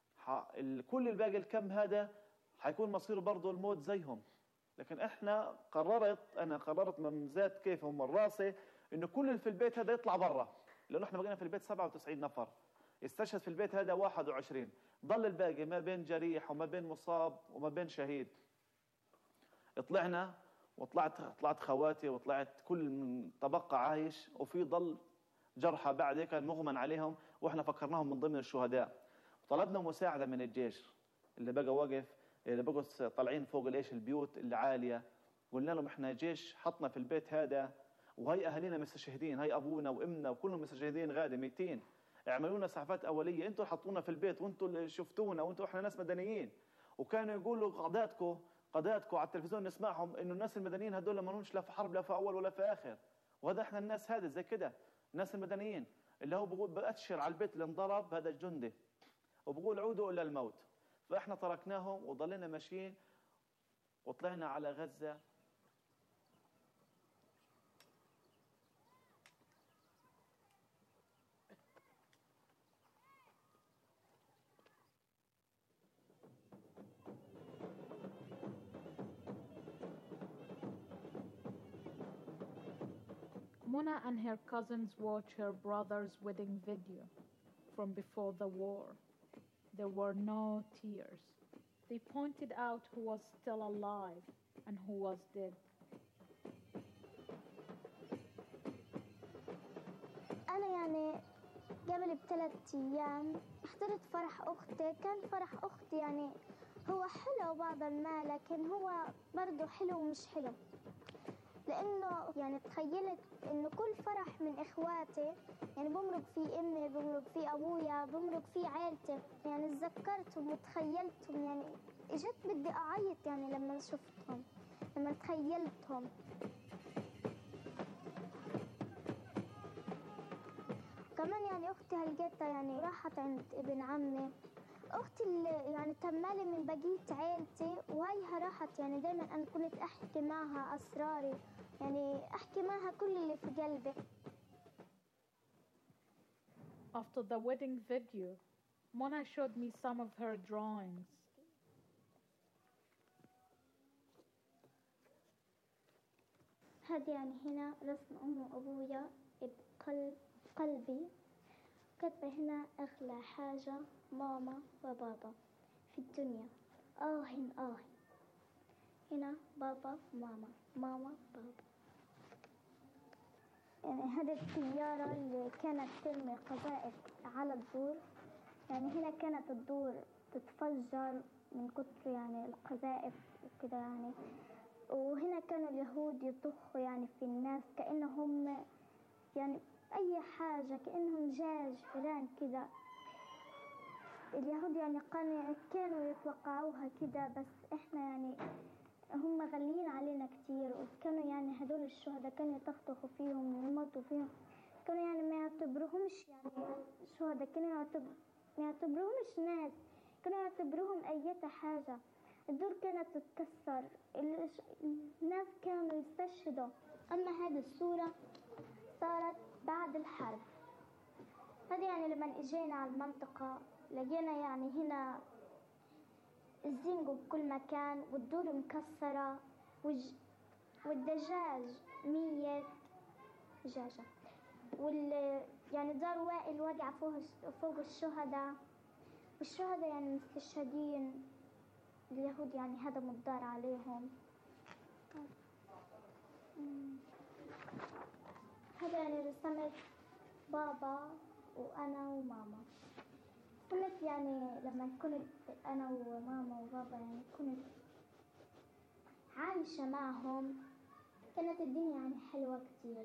كل الباقي الكم هذا حيكون مصيره برضه الموت زيهم. لكن انا قررت من ذات كيف ومن راسي انه كل اللي في البيت هذا يطلع برا، لانه احنا بقينا في البيت 97 نفر، استشهد في البيت هذا 21. ضل الباقي ما بين جريح وما بين مصاب وما بين شهيد. طلعنا طلعت خواتي وطلعت كل من تبقى عايش، وفي ضل جرحى بعد كان مغمى عليهم واحنا فكرناهم من ضمن الشهداء. طلبنا مساعدة من الجيش اللي بقى واقف، اللي بقوا طالعين فوق البيوت اللي عالية. قلنا لهم احنا جيش حطنا في البيت هذا، وهي اهالينا مستشهدين، هي ابونا وامنا وكلهم مستشهدين غادة ميتين، اعملوا لنا اسعافات اوليه، انتوا حطونا في البيت وانتوا اللي شفتونا وانتوا احنا ناس مدنيين. وكانوا يقولوا قضاتكم على التلفزيون نسمعهم انه الناس المدنيين هذول ما لهمش لا في حرب لا في اول ولا في اخر، وهذا احنا الناس هذه زي كده، الناس المدنيين اللي هو بقول بأشر على البيت اللي انضرب هذا الجندي وبقول عودوا الى الموت. فاحنا تركناهم وضلينا ماشيين وطلعنا على غزه. Mona and her cousins watched her brother's wedding video from before the war. There were no tears. They pointed out who was still alive and who was dead. أنا يعني قبل ب3 أيام حضرت فرح أختي. كان فرح أختي يعني هو حلو بعض ما، لكن هو برضه حلو ومش حلو، لأنه يعني تخيلت إنه كل فرح من إخواتي يعني بمرق في أمي، بمرق في أبويا، بمرق في عيلتي، يعني تذكرتهم وتخيلتهم، يعني إجت بدي أعيط يعني لما شفتهم، لما تخيلتهم. كمان يعني أختي هلقيتها يعني راحت عند ابن عمي. أختي اللي يعني تمالي من بقية عيلتي وهيها راحت، يعني دايما أنا كنت أحكي معها أسراري، يعني أحكي معها كل اللي في قلبي. After the wedding video, Mona showed me some of her drawings. هذا يعني هنا رسم أمي وأبويا بقلبي. كتبة هنا أغلى حاجة ماما وبابا في الدنيا، هنا بابا ماما، ماما بابا. يعني هذه السيارة اللي كانت ترمي قذائف على الدور، يعني هنا كانت الدور تتفجر من كتر يعني القذائف وكده يعني. وهنا كانوا اليهود يطخوا يعني في الناس كأنهم يعني أي حاجة، كأنهم دجاج فلان كده. اليهود يعني كانوا يتوقعوها كده، بس إحنا يعني هم غاليين علينا كتير، وكانوا يعني هدول الشهداء كانوا يطخطخوا فيهم ويموتوا فيهم، كانوا يعني ما يعتبروهمش يعني شهداء، كانوا ما يعتبروهمش ناس، كانوا يعتبروهم أي حاجة. الدور كانت تتكسر، الناس كانوا يستشهدوا. أما هذه الصورة صارت بعد الحرب. هذه يعني لما اجينا على المنطقة لقينا يعني هنا الزنقوا بكل مكان والدور مكسرة والدجاج 100 دجاجة، يعني دار وائل وقع فوق الشهداء، والشهداء يعني مستشهدين. اليهود يعني هدموا الدار عليهم. هذا يعني رسمت بابا وأنا وماما. كنت يعني لما كنت أنا وماما وبابا يعني كنت عايشة معهم، كانت الدنيا يعني حلوة كتير.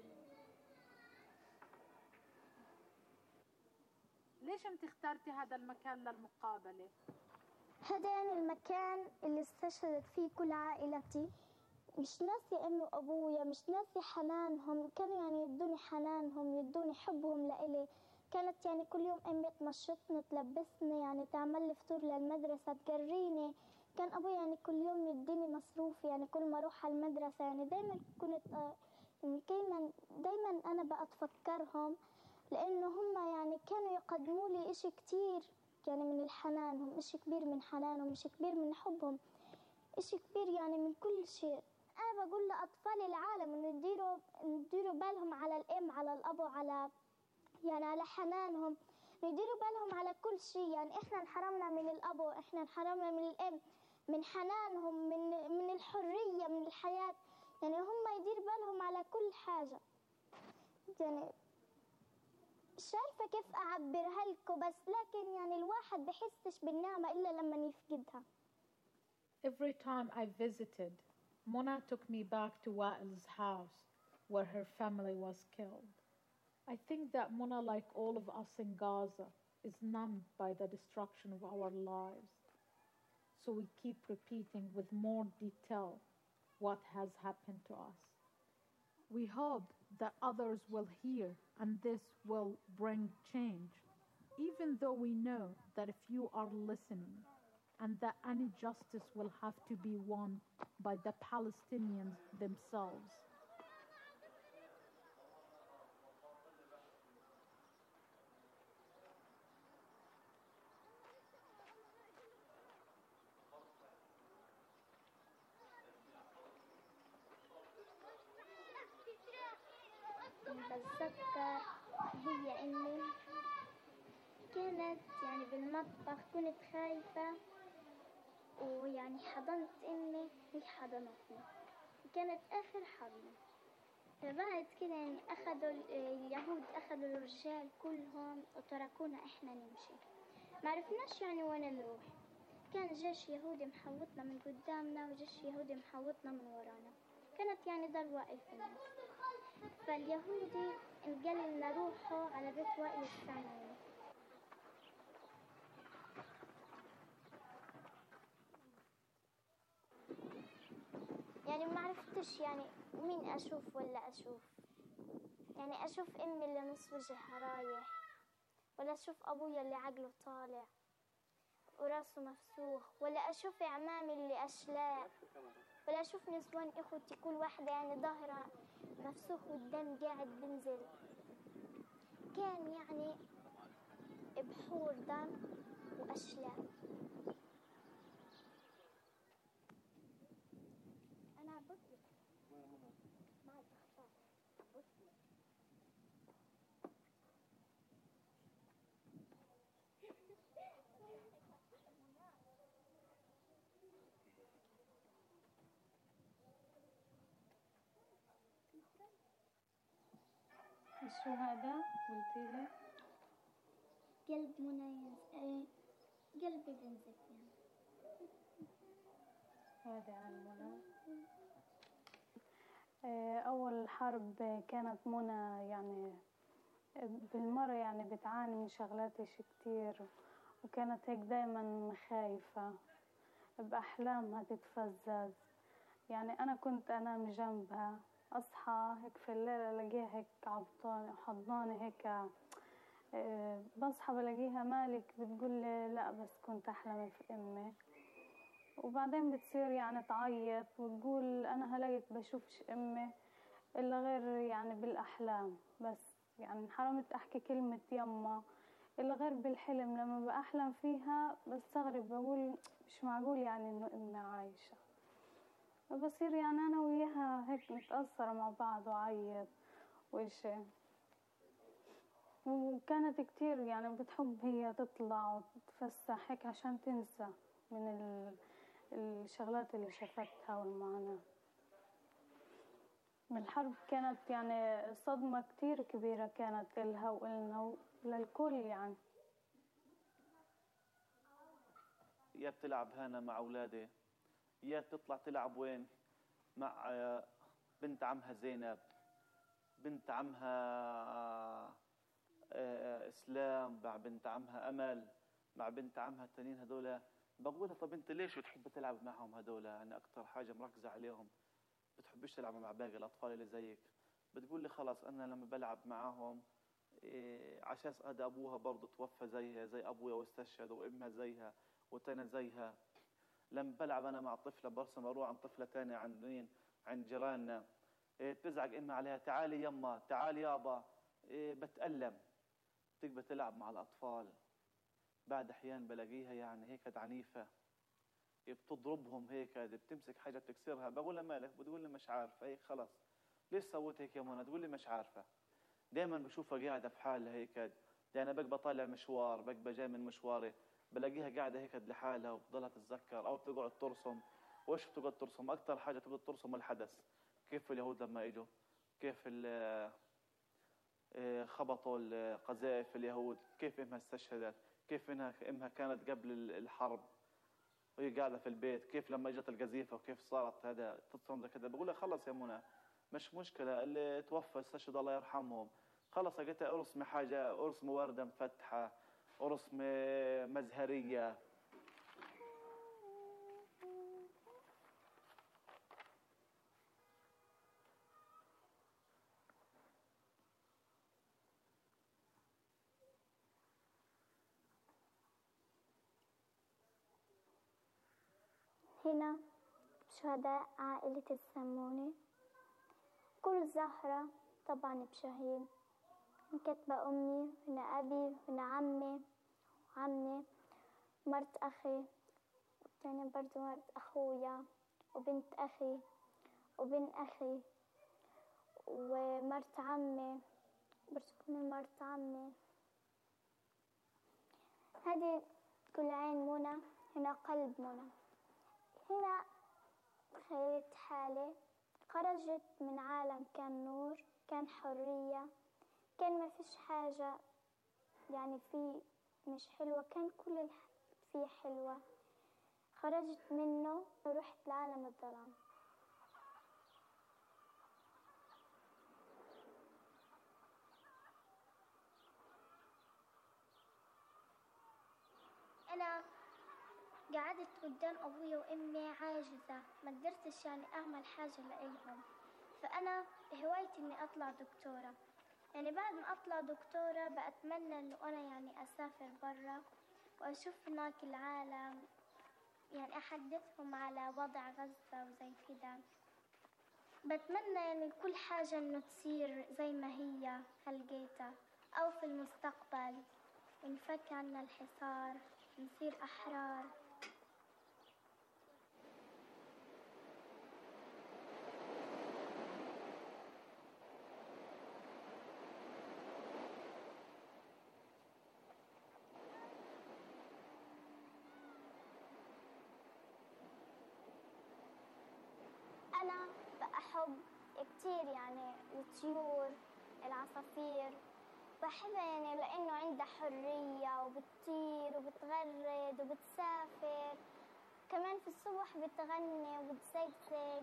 ليش انت اخترتي هذا المكان للمقابلة؟ هذا يعني المكان اللي استشهدت فيه كل عائلتي. مش ناسي أمي وأبويا، مش ناسي حنانهم، كانوا يعني يدوني حنانهم، يدوني حبهم لإلي. كانت يعني كل يوم أمي تنشطني، تلبسني، يعني تعمل لي فطور للمدرسة، تقريني. كان أبوي يعني كل يوم يديني مصروف، يعني كل ما أروح على المدرسة يعني دايما كنت يعني دايما أنا بقى أتفكرهم، لأنه هم يعني كانوا يقدموا لي إشي كتير يعني من حنانهم، إشي كبير من حنانهم، إشي كبير من حبهم، إشي كبير يعني من كل شيء. أنا بقول لأطفال العالم إنه يديروا بالهم على الأم، على الأب، على يعني على حنانهم، يديروا بالهم على كل شيء. يعني إحنا انحرمنا من الأب وإحنا انحرمنا من الأم، من حنانهم، من الحرية، من الحياة. يعني هم يدير بالهم على كل حاجة. يعني مش عارفة كيف أعبرها لكم، بس لكن يعني الواحد بحسش بالنعمة إلا لما يفقدها. Every time I visited, Mona took me back to Wael's house where her family was killed. I think that Mona, like all of us in Gaza, is numbed by the destruction of our lives. So we keep repeating with more detail what has happened to us. We hope that others will hear and this will bring change, even though we know that if you are listening and that any justice will have to be won by the Palestinians themselves. بتذكر هي إني كانت يعني بالمطبخ، كنت خايفة ويعني حضنت أمي، هي حضنتني، كانت آخر حضنة. فبعد كده يعني أخذوا اليهود، أخذوا الرجال كلهم وتركونا إحنا نمشي، ما عرفناش يعني وين نروح. كان جيش يهودي محوطنا من قدامنا وجيش يهودي محوطنا من ورانا، كانت يعني ضل واقف الناس. فاليهودي قال لنا روحوا على بيت وائل السامري. يعني ما عرفتش يعني مين أشوف ولا أشوف. يعني أشوف أمي اللي نص وجهها رايح، ولا أشوف أبويا اللي عقله طالع وراسه مفسوخ، ولا أشوف أعمامي اللي أشلاء، ولا أشوف نسوان إخوتي كل واحدة يعني ظهرها مفسوخ والدم قاعد بنزل. كان يعني بحور دم وأشلاء. أنا عبطلك ما عاد أختار عبطلك. شو هذا قلتي لي؟ قلب منى قلبي بنزف يعني. هذا عن منى. أول حرب كانت منى يعني بالمرة يعني بتعاني من شغلاتش كتير، وكانت هيك دايما خايفة بأحلامها تتفزز. يعني أنا كنت أنام جنبها، أصحى هيك في الليل ألاقيها هيك عبطاني وحضناني هيك. بصحى بلاقيها مالك، بتقول لي لا بس كنت أحلم في أمي. وبعدين بتصير يعني تعيط وتقول أنا هلقيت بشوفش أمي إلا غير يعني بالأحلام بس. يعني انحرمت أحكي كلمة يما إلا غير بالحلم. لما بأحلم فيها بستغرب، بقول مش معقول يعني إنه أمي عايشة. بصير يعني أنا وياها هيك نتأثر مع بعض وعيط وإشي. وكانت كتير يعني بتحب هي تطلع وتتفسح هيك عشان تنسى من الشغلات اللي شافتها والمعاناة. من الحرب كانت يعني صدمة كتير كبيرة كانت إلها وإلنا وللكل. يعني يا بتلعب هنا مع أولادي، يا بتطلع تلعب وين مع بنت عمها زينب، بنت عمها إسلام، مع بنت عمها أمل، مع بنت عمها التانيين هدول. بقولها طب أنت ليش بتحب تلعب معهم هدول؟ يعني أكتر حاجة مركزة عليهم، بتحبش تلعب مع باقي الأطفال اللي زيك. بتقول لي خلاص أنا لما بلعب معاهم عشان هذا أبوها برضه توفى زيها زي أبويا واستشهد، وأمها زيها وتانا زيها. لما بلعب أنا مع طفلة برسم أروح عن طفلة تانية عند مين؟ عند جيراننا. بتزعق إمها عليها تعالي يما تعالي يابا. بتألم. تقبل تلعب مع الأطفال. بعد أحيان بلاقيها يعني هيك عنيفة، بتضربهم هيك، بتمسك حاجة بتكسرها. بقول لها مالك؟ بتقول لي مش عارفة. هيك خلاص ليش سويت هيك يا منى؟ تقول لي مش عارفة. دائما بشوفها قاعدة في حالها هيك يعني بقى طالع مشوار، بقى جاي من مشواري، بلاقيها قاعدة هيك لحالها وبضلها تتذكر أو بتقعد ترسم. وإيش بتقعد ترسم؟ أكثر حاجة تقعد ترسم الحدث، كيف اليهود لما إجوا، كيف خبطوا القذائف اليهود، كيف إمها استشهدت، كيف إمها كانت قبل الحرب وهي قاعدة في البيت، كيف لما إجت القذيفة وكيف صارت هذا ترسم زي كذا. بقول لها خلص يا منى مش مشكلة، اللي توفى استشهد الله يرحمهم، خلص قلت ارسمي حاجة، ارسمي وردة مفتحة، ارسمي مزهرية. هنا شهداء عائلة السموني، كل زهرة طبعا بشهيد، كاتبة أمي، هنا أبي، هنا عمي، مرت أخي، يعني برضو مرت أخويا، وبنت أخي، وبن أخي، ومرت عمي، برضو كمان مرت عمي. هذه كل عين منى، هنا قلب منى. هنا تخيلت حالي خرجت من عالم كان نور، كان حرية، كان ما فيش حاجة يعني فيه مش حلوة، كان كل فيه حلوة. خرجت منه ورحت لعالم الظلام. أنا قعدت قدام أبويا وأمي عاجزة، ما قدرتش يعني أعمل حاجة لإلهم. فأنا هوايتي إني أطلع دكتورة، يعني بعد ما أطلع دكتورة بأتمنى إنه أنا يعني أسافر برا وأشوف هناك العالم، يعني أحدثهم على وضع غزة وزي كده. بتمنى يعني كل حاجة إنه تصير زي ما هي هلقيتها، أو في المستقبل ونفك عنا الحصار، نصير أحرار. أنا بحب كتير يعني الطيور، العصافير، بحبها يعني لأنه عندها حرية وبتطير وبتغرد وبتسافر، كمان في الصبح بتغني وبتزقزق.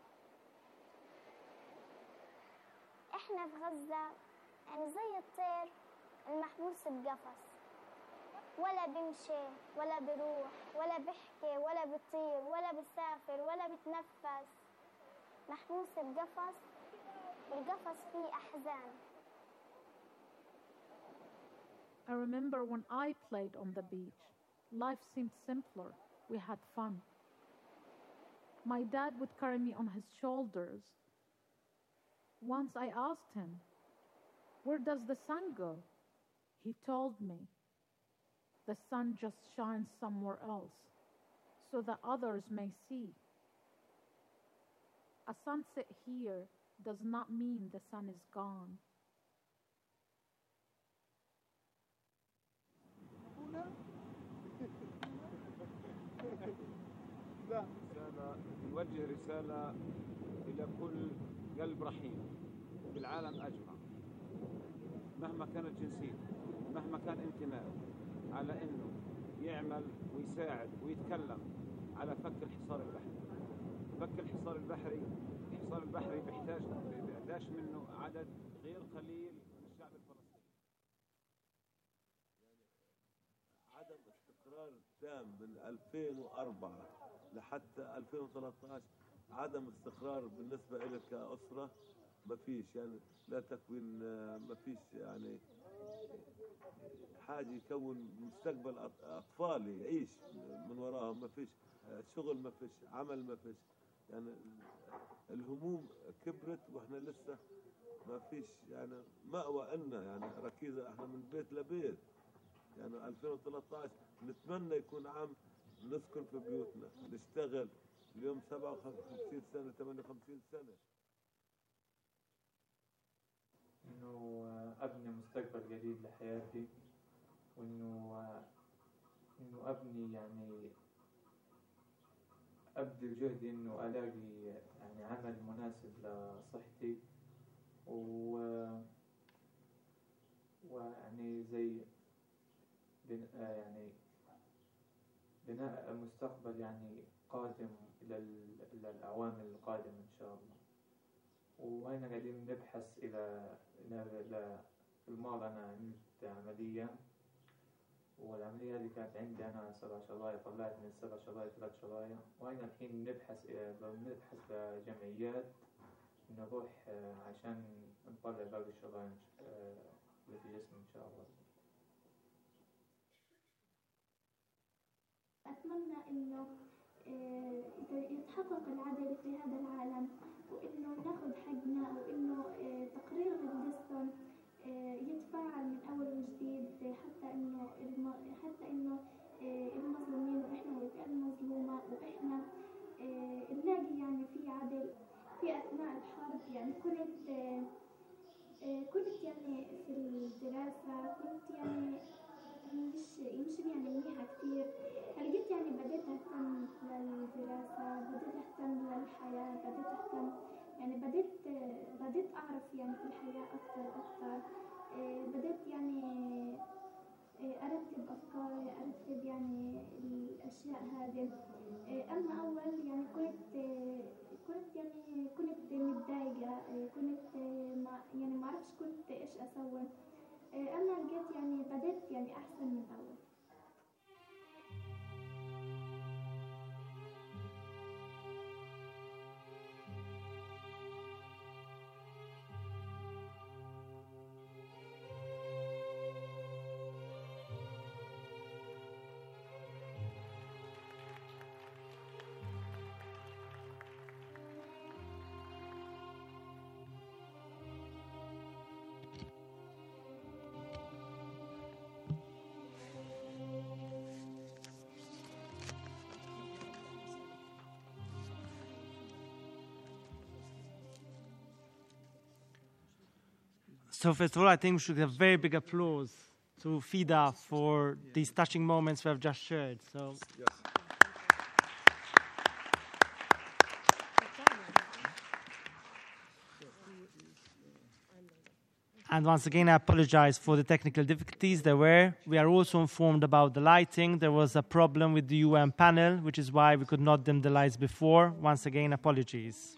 إحنا في غزة يعني زي الطير المحبوس بقفص، ولا بمشي ولا بروح ولا بحكي ولا بطير ولا بسافر ولا بتنفس، محبوس بقفص، والقفص فيه أحزان. I remember when I played on the beach, life seemed simpler. We had fun. My dad would carry me on his shoulders. Once I asked him, "Where does the sun go?" He told me, "The sun just shines somewhere else, so that others may see." A sunset here does not mean the sun is gone. نوجه رسالة إلى كل قلب رحيم بالعالم أجمع، مهما كانت جنسيته، مهما كان انتمائه، على إنه يعمل ويساعد ويتكلم على فك الحصار البحري. فك الحصار البحري، الحصار البحري بيحتاج منه عدد غير قليل من الشعب الفلسطيني. عدم استقرار تام من 2004 لحتى 2013، عدم استقرار بالنسبة لك كأسرة، ما فيش يعني لا تكوين، ما فيش يعني حاجة يكون مستقبل أطفال يعيش من وراهم، ما فيش شغل، ما فيش عمل، ما فيش يعني الهموم كبرت، واحنا لسه ما فيش يعني مأوى لنا، يعني ركيزة احنا من بيت لبيت. يعني 2013 نتمنى يكون عام نسكن في بيوتنا، نشتغل. اليوم 57 سنة 58 سنة. إنه أبني مستقبل جديد لحياتي. إنه أبني يعني أبذل جهدي إنه ألاقي يعني عمل مناسب لصحتي ويعني زي يعني بناء مستقبل يعني قادم للأعوام القادمة إن شاء الله. وهنا قاعدين نبحث إلى في الماضي أنا عملت عملية، والعملية هذه كانت عندي أنا 7 شظايا، طلعت من 7 شظايا 3 شظايا، وهنا الحين نبحث لجمعيات نروح عشان نطلع باقي الشظايا اللي في جسمي إن شاء الله. أتمنى إنه يتحقق العدل في هذا العالم، وإنه ناخذ حقنا، وإنه تقرير القسم يتفعل من أول وجديد، حتى إنه المظلومين وإحنا والفئة المظلومة وإحنا نلاقي يعني في عدل. في أثناء الحرب يعني كنت يعني في الدراسة كنت يعني مش يعني منيحة كتير، فلقيت يعني بديت أهتم للدراسة، بديت أهتم للحياة، بديت أهتم يعني بديت أعرف يعني في الحياة أكتر. بديت يعني أرتب أفكاري، أرتب يعني الأشياء هذه. أما أول يعني كنت متضايقة، كنت ما أعرفش كنت إيش أسوي. أما لقيت يعني بديت يعني أحسن من أول. So first of all, I think we should give very big applause to Fida for these touching moments we have just shared. So. Yes. And once again, I apologize for the technical difficulties there were. We are also informed about the lighting. There was a problem with the UN panel, which is why we could not dim the lights before. Once again, apologies.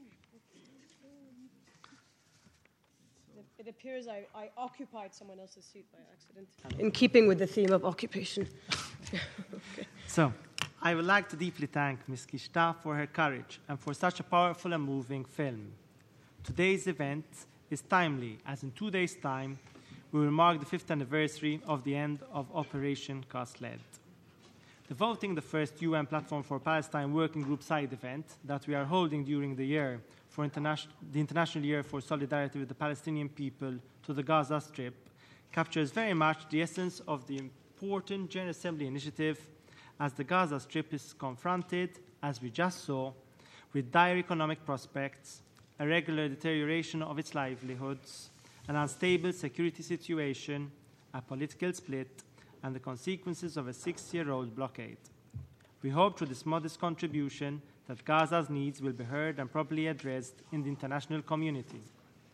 It appears I occupied someone else's seat by accident, in keeping with the theme of occupation. Okay. So, I would like to deeply thank Ms. Kishta for her courage and for such a powerful and moving film. Today's event is timely, as in 2 days' time, we will mark the 5th anniversary of the end of Operation Cast Lead. Devoting the first UN Platform for Palestine Working Group side event that we are holding during the year for the International Year for Solidarity with the Palestinian People to the Gaza Strip captures very much the essence of the important General Assembly initiative, as the Gaza Strip is confronted, as we just saw, with dire economic prospects, a regular deterioration of its livelihoods, an unstable security situation, a political split, and the consequences of a 6-year-old blockade. We hope through this modest contribution that Gaza's needs will be heard and properly addressed in the international community.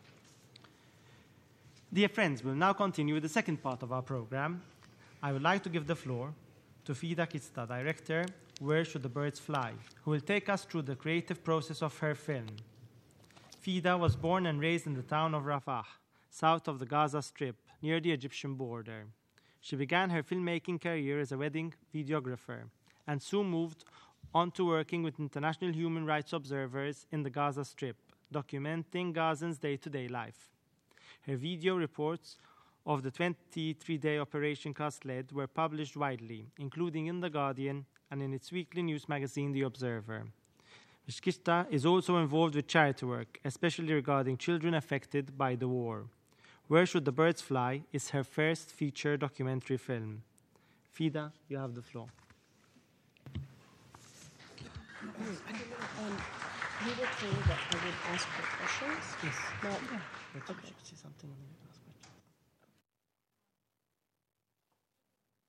Dear friends, we'll now continue with the second part of our program. I would like to give the floor to Fida Kista, director, Where Should the Birds Fly, who will take us through the creative process of her film. Fida was born and raised in the town of Rafah, south of the Gaza Strip, near the Egyptian border. She began her filmmaking career as a wedding videographer and soon moved on to working with international human rights observers in the Gaza Strip, documenting Gazans' day-to-day life. Her video reports of the 23-day Operation Cast Lead were published widely, including in The Guardian and in its weekly news magazine, The Observer. Ms. Kishta is also involved with charity work, especially regarding children affected by the war. Where Should the Birds Fly is her first feature documentary film. Fida, you have the floor. You were told that I would ask her questions? Yes. No. Yeah. Okay. Say something and then ask questions.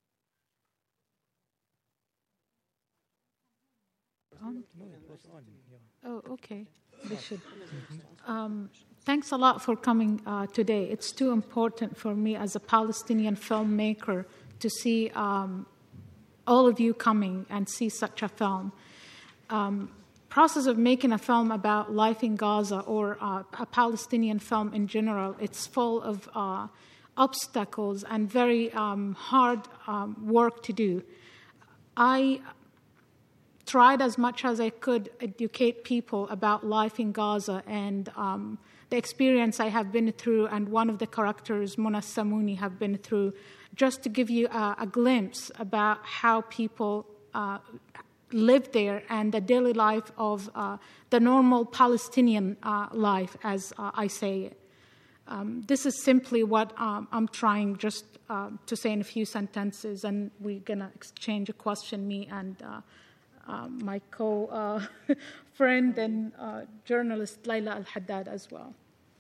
on? Oh, okay. We should. Thanks a lot for coming today. It's too important for me as a Palestinian filmmaker to see all of you coming and see such a film. Process of making a film about life in Gaza or a Palestinian film in general, it's full of obstacles and very hard work to do. I tried as much as I could educate people about life in Gaza and the experience I have been through and one of the characters, Mona Samuni, have been through, just to give you a glimpse about how people live there and the daily life of the normal Palestinian life, as I say it. This is simply what I'm trying just to say in a few sentences, and we're going to exchange a question, me and my co-friend and journalist Layla Al-Haddad as well.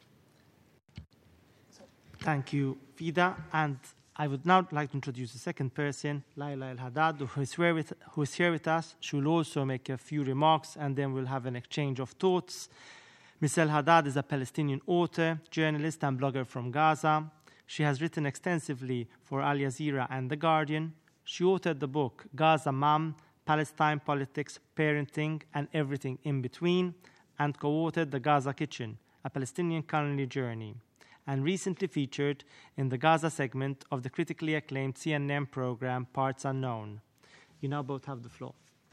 Thank you, Fida. And I would now like to introduce the second person, Layla Al-Haddad, who is here with us. She will also make a few remarks, and then we'll have an exchange of thoughts. Ms. Al-Haddad is a Palestinian author, journalist, and blogger from Gaza. She has written extensively for Al Jazeera and The Guardian. She authored the book Gaza Mom, Palestine Politics, Parenting, and Everything in Between, and co-authored The Gaza Kitchen, a Palestinian culinary journey, and recently featured in the Gaza segment of the critically acclaimed CNN program Parts Unknown. You now both have the floor.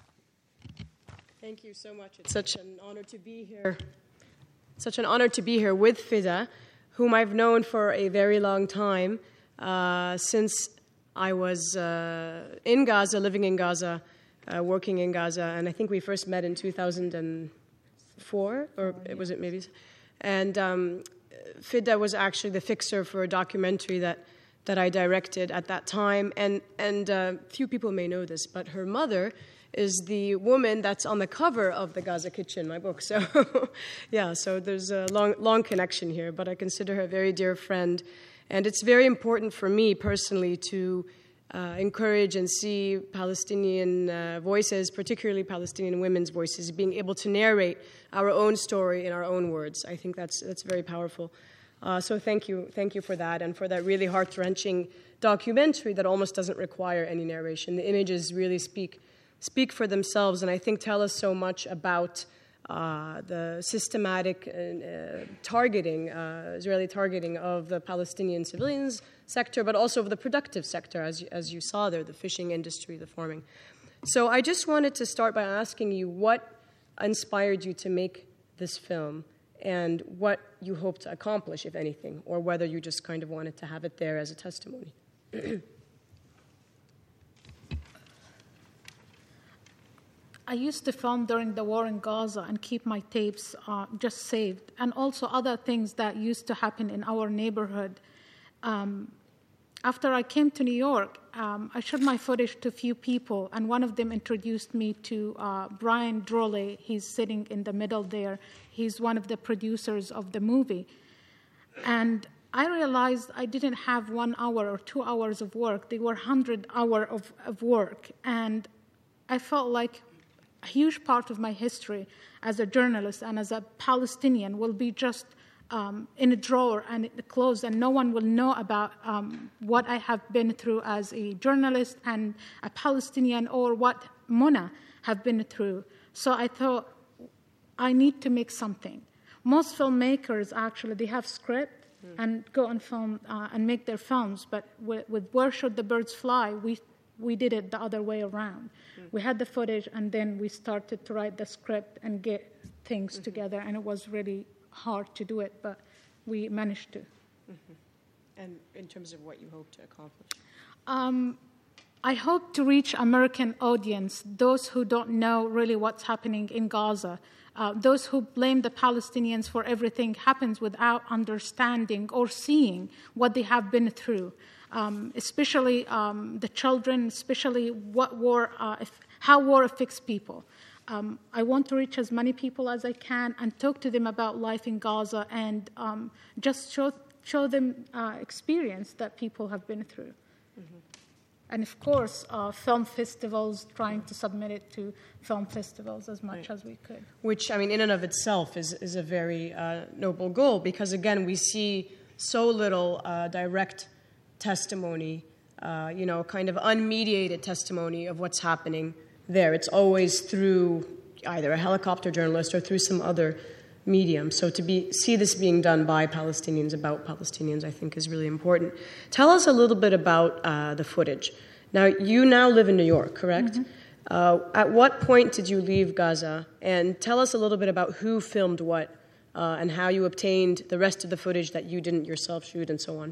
Thank you so much. It's such an honor to be here. Such an honor to be here with Fida, whom I've known for a very long time, since I was in Gaza, living in Gaza, working in Gaza, and I think we first met in 2004, or was it maybe? And Fida was actually the fixer for a documentary that I directed at that time, and few people may know this, but her mother is the woman that's on the cover of The Gaza Kitchen, my book. So, yeah, so there's a long connection here, but I consider her a very dear friend. And it's very important for me personally to encourage and see Palestinian voices, particularly Palestinian women's voices, being able to narrate our own story in our own words. I think that's very powerful. So thank you for that, and for that really heart-wrenching documentary that almost doesn't require any narration. The images really speak for themselves, and I think tell us so much about the systematic targeting, Israeli targeting of the Palestinian civilians sector, but also of the productive sector, as you saw there, the fishing industry, the farming. So I just wanted to start by asking you what inspired you to make this film and what you hope to accomplish, if anything, or whether you just kind of wanted to have it there as a testimony. I used to film during the war in Gaza and keep my tapes just saved, and also other things that used to happen in our neighborhood. After I came to New York, I showed my footage to a few people, and one of them introduced me to Brian Drolle. He's sitting in the middle there. He's one of the producers of the movie. And I realized I didn't have 1 hour or 2 hours of work. They were 100 hours of work. And I felt like a huge part of my history as a journalist and as a Palestinian will be just in a drawer and closed, and no one will know about what I have been through as a journalist and a Palestinian, or what Mona have been through. So I thought, I need to make something. Most filmmakers, actually, they have script and go and film and make their films, but with Where Should the Birds Fly, we did it the other way around. We had the footage, and then we started to write the script and get things together, and it was really hard to do it, but we managed to. And in terms of what you hope to accomplish? I hope to reach American audience, those who don't know really what's happening in Gaza, those who blame the Palestinians for everything happens without understanding or seeing what they have been through. Especially the children, especially how war affects people. I want to reach as many people as I can and talk to them about life in Gaza, and just show them experience that people have been through. And of course, film festivals, trying to submit it to film festivals as much as we could. Which, I mean, in and of itself is a very noble goal, because, again, we see so little direct testimony, kind of unmediated testimony of what's happening there. It's always through either a helicopter journalist or through some other medium. So to see this being done by Palestinians, about Palestinians, I think is really important. Tell us a little bit about the footage. Now, you now live in New York, correct? Mm-hmm. At what point did you leave Gaza? And tell us a little bit about who filmed what and how you obtained the rest of the footage that you didn't yourself shoot and so on.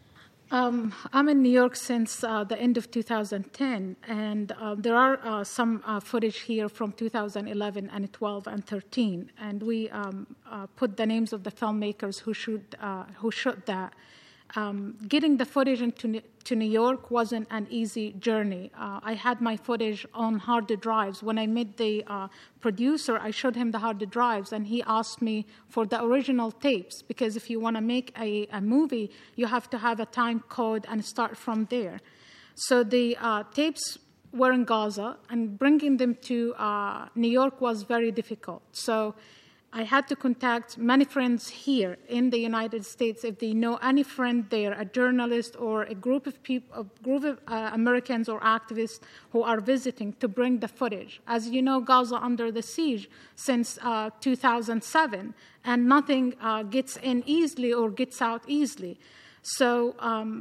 I'm in New York since the end of 2010, and there are some footage here from 2011 and 12 and 13, and we put the names of the filmmakers who shot that. Getting the footage to New York wasn't an easy journey. I had my footage on hard drives. When I met the producer, I showed him the hard drives, and he asked me for the original tapes, because if you want to make a movie, you have to have a time code and start from there. So the tapes were in Gaza, and bringing them to New York was very difficult. So I had to contact many friends here in the United States if they know any friend there, a journalist or a group of people, Americans or activists who are visiting, to bring the footage. As you know, Gaza under the siege since 2007, and nothing gets in easily or gets out easily. So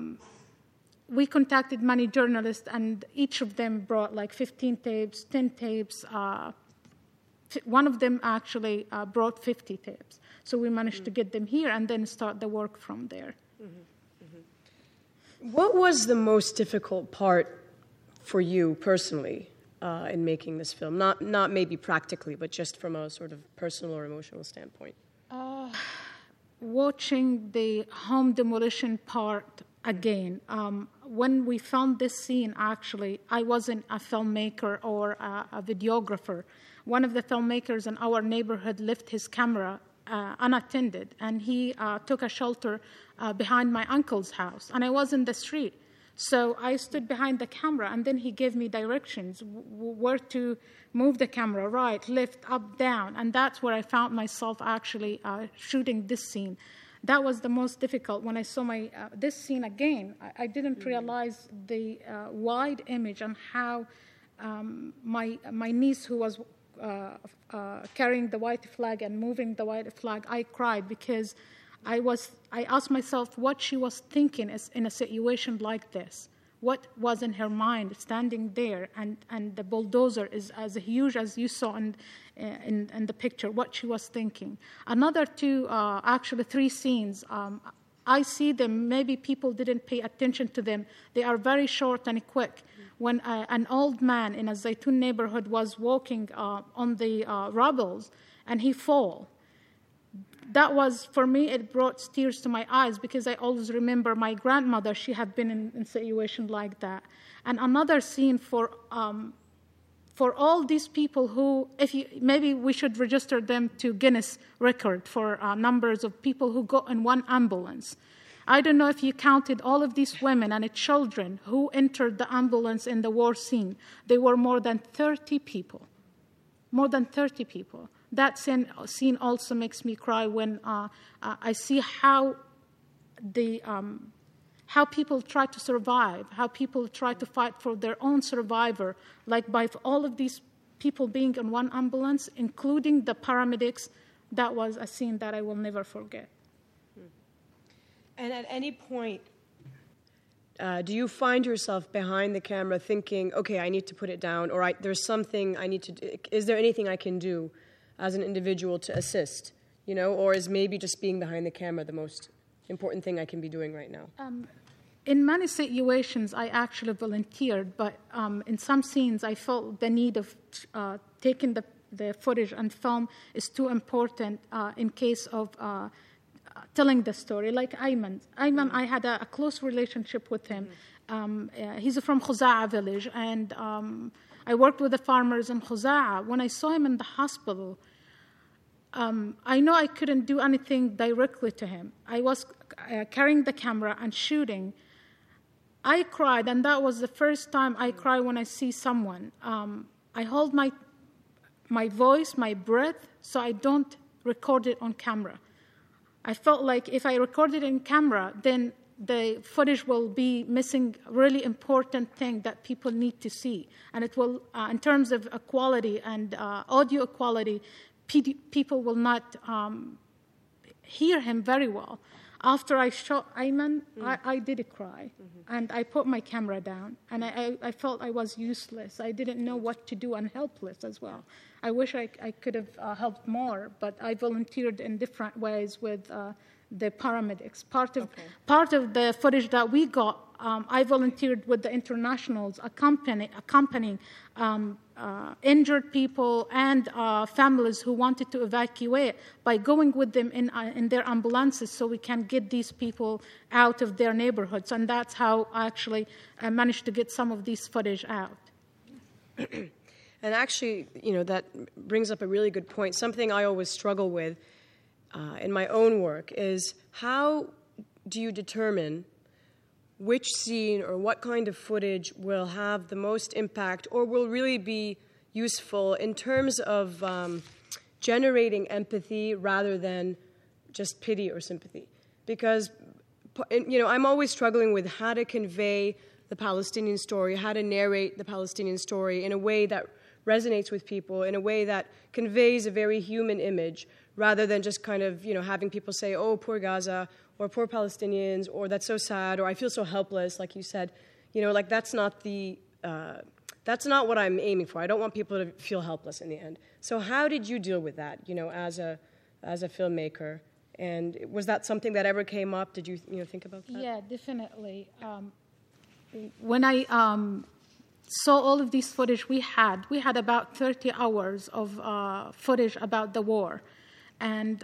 we contacted many journalists, and each of them brought like 15 tapes, 10 tapes. One of them actually brought 50 tapes. So we managed to get them here and then start the work from there. Mm-hmm. Mm-hmm. What was the most difficult part for you personally in making this film? Not maybe practically, but just from a sort of personal or emotional standpoint. Watching the home demolition part again. When we filmed this scene, actually, I wasn't a filmmaker or a videographer. One of the filmmakers in our neighborhood left his camera unattended, and he took a shelter behind my uncle's house, and I was in the street. So I stood behind the camera, and then he gave me directions where to move the camera, right, left, up, down, and that's where I found myself actually shooting this scene. That was the most difficult. When I saw this scene again, I didn't realize the wide image and how my niece, who was carrying the white flag and moving the white flag, I cried because I asked myself what she was thinking in a situation like this. What was in her mind standing there, and the bulldozer is as huge as you saw in the picture, what she was thinking. Another actually three scenes, I see them, maybe people didn't pay attention to them. They are very short and quick. When an old man in a Zaytun neighborhood was walking on the rubbles and he fell, that was, for me, it brought tears to my eyes because I always remember my grandmother. She had been in a situation like that. And another scene for all these people who, maybe we should register them to Guinness record for numbers of people who go in one ambulance. I don't know if you counted all of these women and children who entered the ambulance in the war scene. They were more than 30 people. More than 30 people. That scene also makes me cry when I see how people try to survive, how people try to fight for their own survivor, like by all of these people being in one ambulance, including the paramedics. That was a scene that I will never forget. And at any point, do you find yourself behind the camera thinking, okay, I need to put it down, or there's something I need to do? Is there anything I can do as an individual to assist, or is maybe just being behind the camera the most important thing I can be doing right now? In many situations, I actually volunteered, but in some scenes, I felt the need of taking the footage and film is too important in case of telling the story. Like Ayman, I had a close relationship with him. He's from Khuza'a village, and I worked with the farmers in Khuza'a. When I saw him in the hospital, I know I couldn't do anything directly to him. I was carrying the camera and shooting, I cried, and that was the first time I cry when I see someone. I hold my voice, my breath, so I don't record it on camera. I felt like if I record it in camera, then the footage will be missing a really important thing that people need to see. And it will, in terms of quality and audio quality, people will not hear him very well. After I shot Ayman, I did cry. And I put my camera down. And I felt I was useless. I didn't know what to do and helpless as well. I wish I could have helped more, but I volunteered in different ways with the paramedics. Part of the footage that we got, I volunteered with the internationals accompanying injured people and families who wanted to evacuate by going with them in their ambulances so we can get these people out of their neighborhoods. And that's how I actually managed to get some of these footage out. And actually, that brings up a really good point. Something I always struggle with in my own work is how do you determine which scene or what kind of footage will have the most impact or will really be useful in terms of generating empathy rather than just pity or sympathy? Because, I'm always struggling with how to convey the Palestinian story, how to narrate the Palestinian story in a way that resonates with people, in a way that conveys a very human image, rather than just kind of, having people say, oh, poor Gaza, or poor Palestinians, or that's so sad, or I feel so helpless, like you said. That's not what I'm aiming for. I don't want people to feel helpless in the end. So how did you deal with that, as a filmmaker? And was that something that ever came up? Did you, think about that? Yeah, definitely. When I saw all of these footage we had about 30 hours of footage about the war. And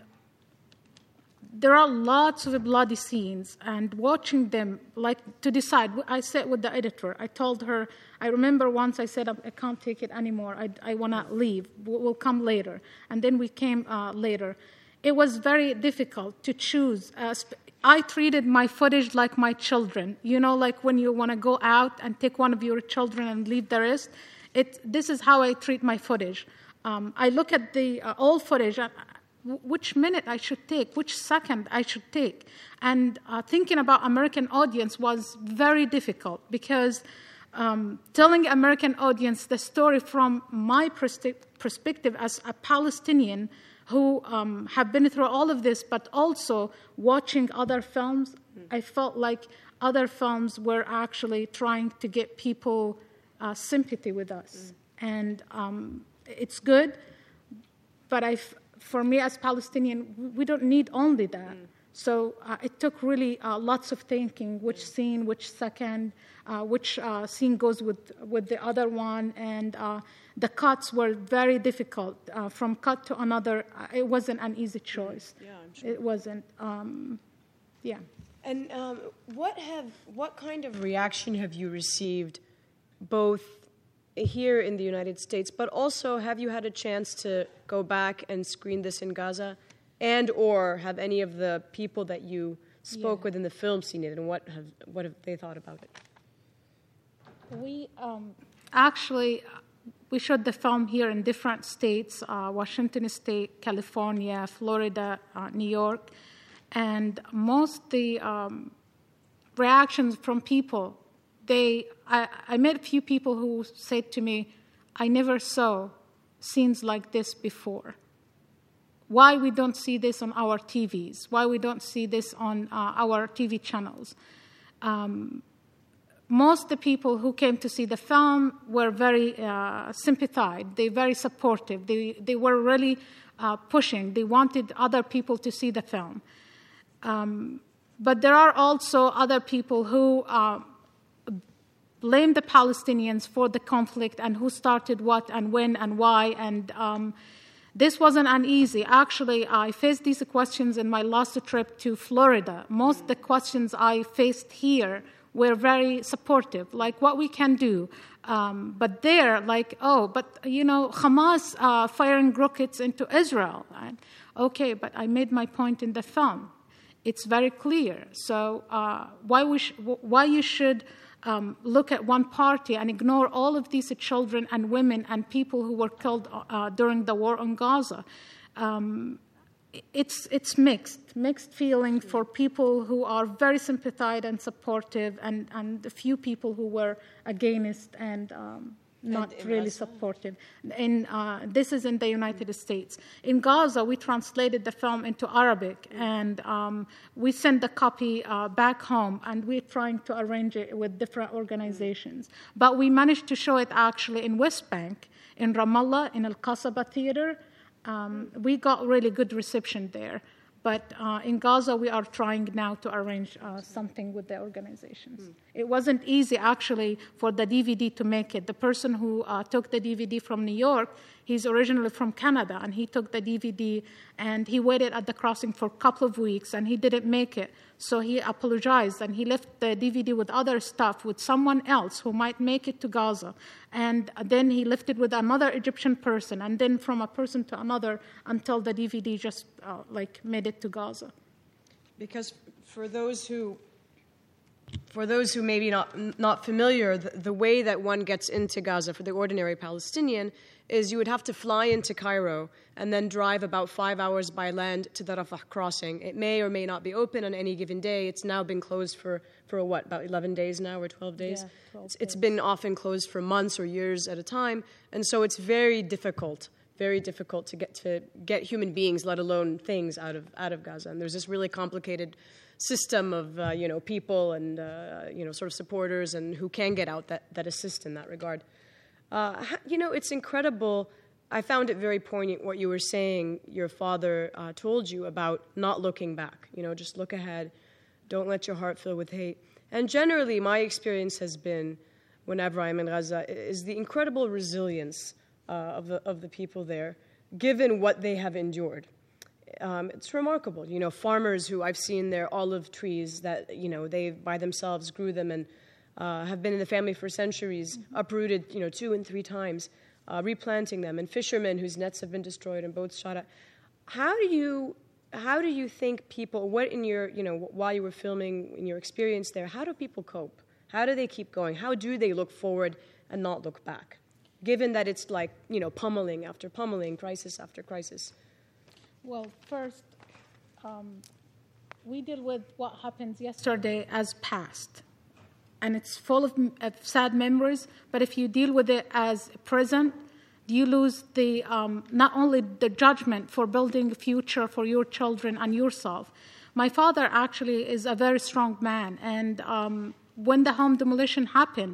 there are lots of bloody scenes, and watching them, to decide, I sat with the editor. I told her, I remember once I said, I can't take it anymore. I want to leave. We'll come later. And then we came later. It was very difficult to choose. I treated my footage like my children. Like when you want to go out and take one of your children and leave the rest. This is how I treat my footage. I look at the old footage, which minute I should take, which second I should take. And thinking about American audience was very difficult because telling American audience the story from my perspective as a Palestinian who have been through all of this, but also watching other films, I felt like other films were actually trying to get people sympathy with us. And it's good, but for me as Palestinian, we don't need only that. So it took really lots of thinking, which scene, which second, which scene goes with the other one, and the cuts were very difficult. From cut to another, it wasn't an easy choice. Yeah, I'm sure. It wasn't. Yeah. And what kind of reaction have you received, both here in the United States, but also have you had a chance to go back and screen this in Gaza, and or have any of the people that you spoke with in the film seen it, and what have they thought about it? We actually we shot the film here in different states: Washington State, California, Florida, New York, and most the reactions from people. I met a few people who said to me, I never saw scenes like this before. Why we don't see this on our TVs? Why we don't see this on our TV channels? Most of the people who came to see the film were very sympathized. They were very supportive. They were really pushing. They wanted other people to see the film. But there are also other people who blame the Palestinians for the conflict and who started what and when and why. And this wasn't uneasy. Actually, I faced these questions in my last trip to Florida. Most of the questions I faced here were very supportive, like what we can do. But there, but Hamas firing rockets into Israel. Okay, but I made my point in the film. It's very clear. So why you should look at one party and ignore all of these children and women and people who were killed during the war on Gaza. It's mixed feeling for people who are very sympathetic and supportive, and a few people who were against and not really supportive. This is in the United States. In Gaza, we translated the film into Arabic, and we sent the copy back home, and we're trying to arrange it with different organizations. But we managed to show it actually in West Bank, in Ramallah, in Al-Qasaba Theater. We got really good reception there. But in Gaza, we are trying now to arrange something with the organizations. It wasn't easy, actually, for the DVD to make it. The person who took the DVD from New York, he's originally from Canada, and he took the DVD, and he waited at the crossing for a couple of weeks, and he didn't make it. So he apologized, and he left the DVD with other stuff with someone else who might make it to Gaza. And then he left it with another Egyptian person, and then from a person to another until the DVD just made it to Gaza. Because for those who may be not familiar, the way that one gets into Gaza for the ordinary Palestinian is you would have to fly into Cairo and then drive about 5 hours by land to the Rafah crossing. It may or may not be open on any given day. It's now been closed for about 11 days now, or 12 days? Yeah, 12 It's days. been often closed for months or years at a time, and so it's very difficult to get human beings, let alone things, out of Gaza. And there's this really complicated system of people and sort of supporters and who can get out that assist in that regard. It's incredible. I found it very poignant what you were saying. Your father told you about not looking back. Just look ahead. Don't let your heart fill with hate. And generally, my experience has been, whenever I'm in Gaza, is the incredible resilience of the people there, given what they have endured. It's remarkable. Farmers who I've seen their olive trees that, they by themselves grew them and have been in the family for centuries, uprooted, 2 and 3 times, replanting them, and fishermen whose nets have been destroyed and boats shot at. How do you think people, what in your, while you were filming, in your experience there, how do people cope? How do they keep going? How do they look forward and not look back? Given that it's like, pummeling after pummeling, crisis after crisis. Well, first, we deal with what happens yesterday as past. And it's full of sad memories, but if you deal with it as present, you lose the not only the judgment for building a future for your children and yourself. My father actually is a very strong man, and when the home demolition happened,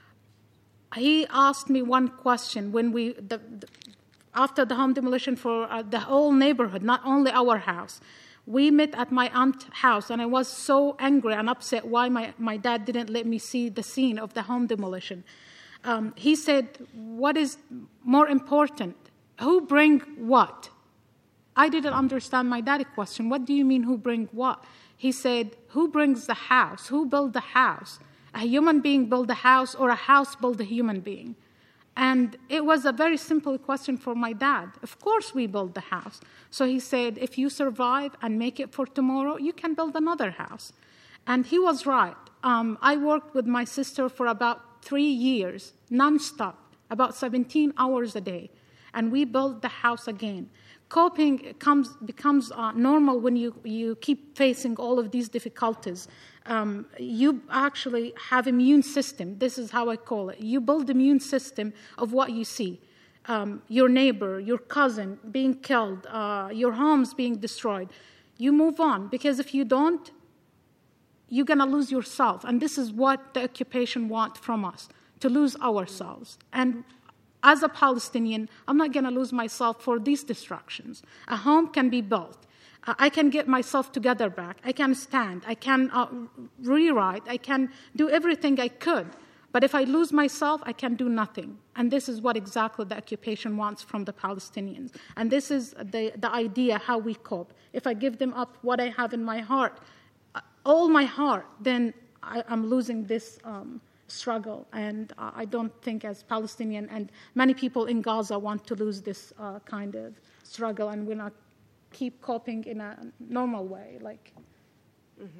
he asked me one question when after the home demolition for the whole neighborhood, not only our house. We met at my aunt's house, and I was so angry and upset why my dad didn't let me see the scene of the home demolition. He said, what is more important? Who bring what? I didn't understand my dad's question. What do you mean, who bring what? He said, who brings the house? Who built the house? A human being build a house, or a house build a human being? And it was a very simple question for my dad. Of course we build the house. So he said, if you survive and make it for tomorrow, you can build another house. And he was right. I worked with my sister for about 3 years, nonstop, about 17 hours a day. And we built the house again. Coping becomes normal when you keep facing all of these difficulties. You actually have immune system. This is how I call it. You build immune system of what you see. Your neighbor, your cousin being killed, your homes being destroyed. You move on, because if you don't, you're going to lose yourself. And this is what the occupation wants from us, to lose ourselves. And as a Palestinian, I'm not going to lose myself for these destructions. A home can be built. I can get myself together back. I can stand. I can rewrite. I can do everything I could. But if I lose myself, I can do nothing. And this is what exactly the occupation wants from the Palestinians. And this is the idea how we cope. If I give them up what I have in my heart, all my heart, then I'm losing this struggle. And I don't think as Palestinian and many people in Gaza want to lose this kind of struggle, and we're not keep coping in a normal way.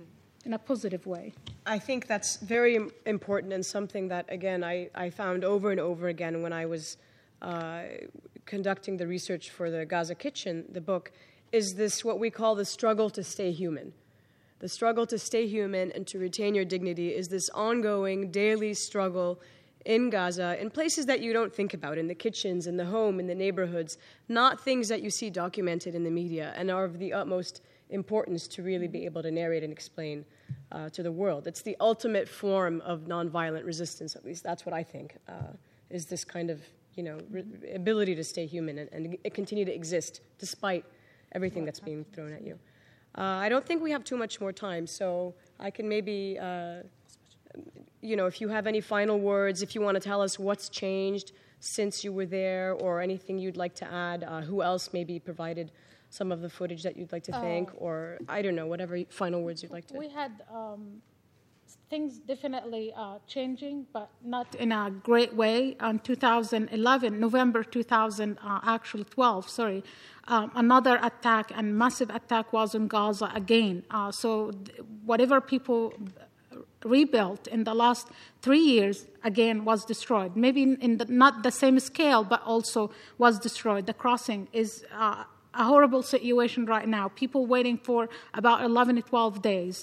in a positive way. I think that's very important and something that, again, I found over and over again when I was conducting the research for the Gaza Kitchen, the book, is this what we call the struggle to stay human. The struggle to stay human and to retain your dignity is this ongoing daily struggle in Gaza, in places that you don't think about, in the kitchens, in the home, in the neighborhoods, not things that you see documented in the media and are of the utmost importance to really be able to narrate and explain to the world. It's the ultimate form of nonviolent resistance, at least that's what I think, is this kind of ability to stay human and continue to exist despite everything that's being thrown at you. I don't think we have too much more time, so I can maybe, if you have any final words, if you want to tell us what's changed since you were there or anything you'd like to add, who else maybe provided some of the footage that you'd like to thank, or I don't know, whatever final words you'd like to. We had things definitely changing, but not in a great way. In 2011, November 2012, another attack and massive attack was in Gaza again. So whatever people rebuilt in the last 3 years, again, was destroyed. Maybe in not the same scale, but also was destroyed. The crossing is a horrible situation right now. People waiting for about 11 to 12 days.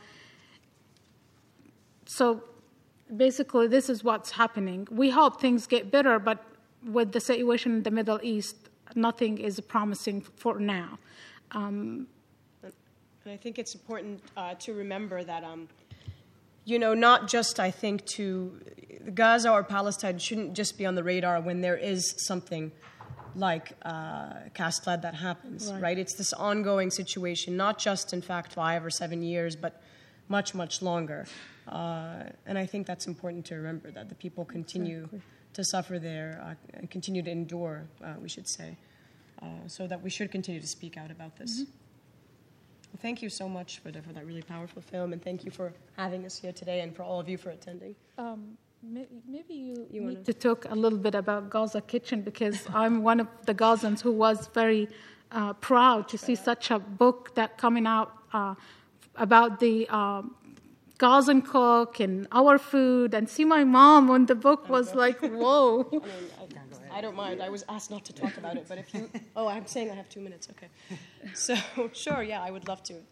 So basically, this is what's happening. We hope things get better, but with the situation in the Middle East, nothing is promising for now. And I think it's important to remember that, not just, I think, Gaza or Palestine shouldn't just be on the radar when there is something like cast lead that happens, right? It's this ongoing situation, not just, in fact, 5 or 7 years, but much, much longer. And I think that's important to remember, that the people continue to suffer there and continue to endure, we should say, so that we should continue to speak out about this. Mm-hmm. Well, thank you so much for that really powerful film, and thank you for having us here today and for all of you for attending. Maybe you need to talk a little bit about Gaza Kitchen, because I'm one of the Gazans who was very proud to see such a book that coming out about the Gazan cook and our food, and see my mom when the book was like, whoa. I don't mind. I was asked not to talk about it, but if you... Oh, I'm saying I have 2 minutes. Okay. So, sure, yeah, I would love to.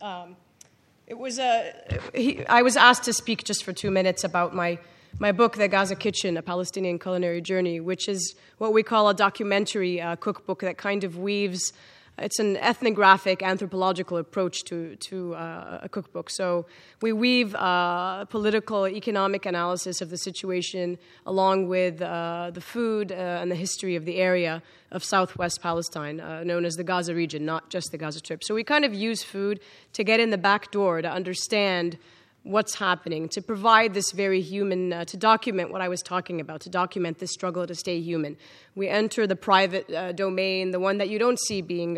I was asked to speak just for 2 minutes about my book, The Gaza Kitchen, A Palestinian Culinary Journey, which is what we call a documentary cookbook that kind of weaves... It's an ethnographic, anthropological approach to a cookbook. So we weave political, economic analysis of the situation along with the food and the history of the area of southwest Palestine, known as the Gaza region, not just the Gaza Strip. So we kind of use food to get in the back door, to understand what's happening, to provide this very human, to document what I was talking about, to document this struggle to stay human. We enter the private domain, the one that you don't see being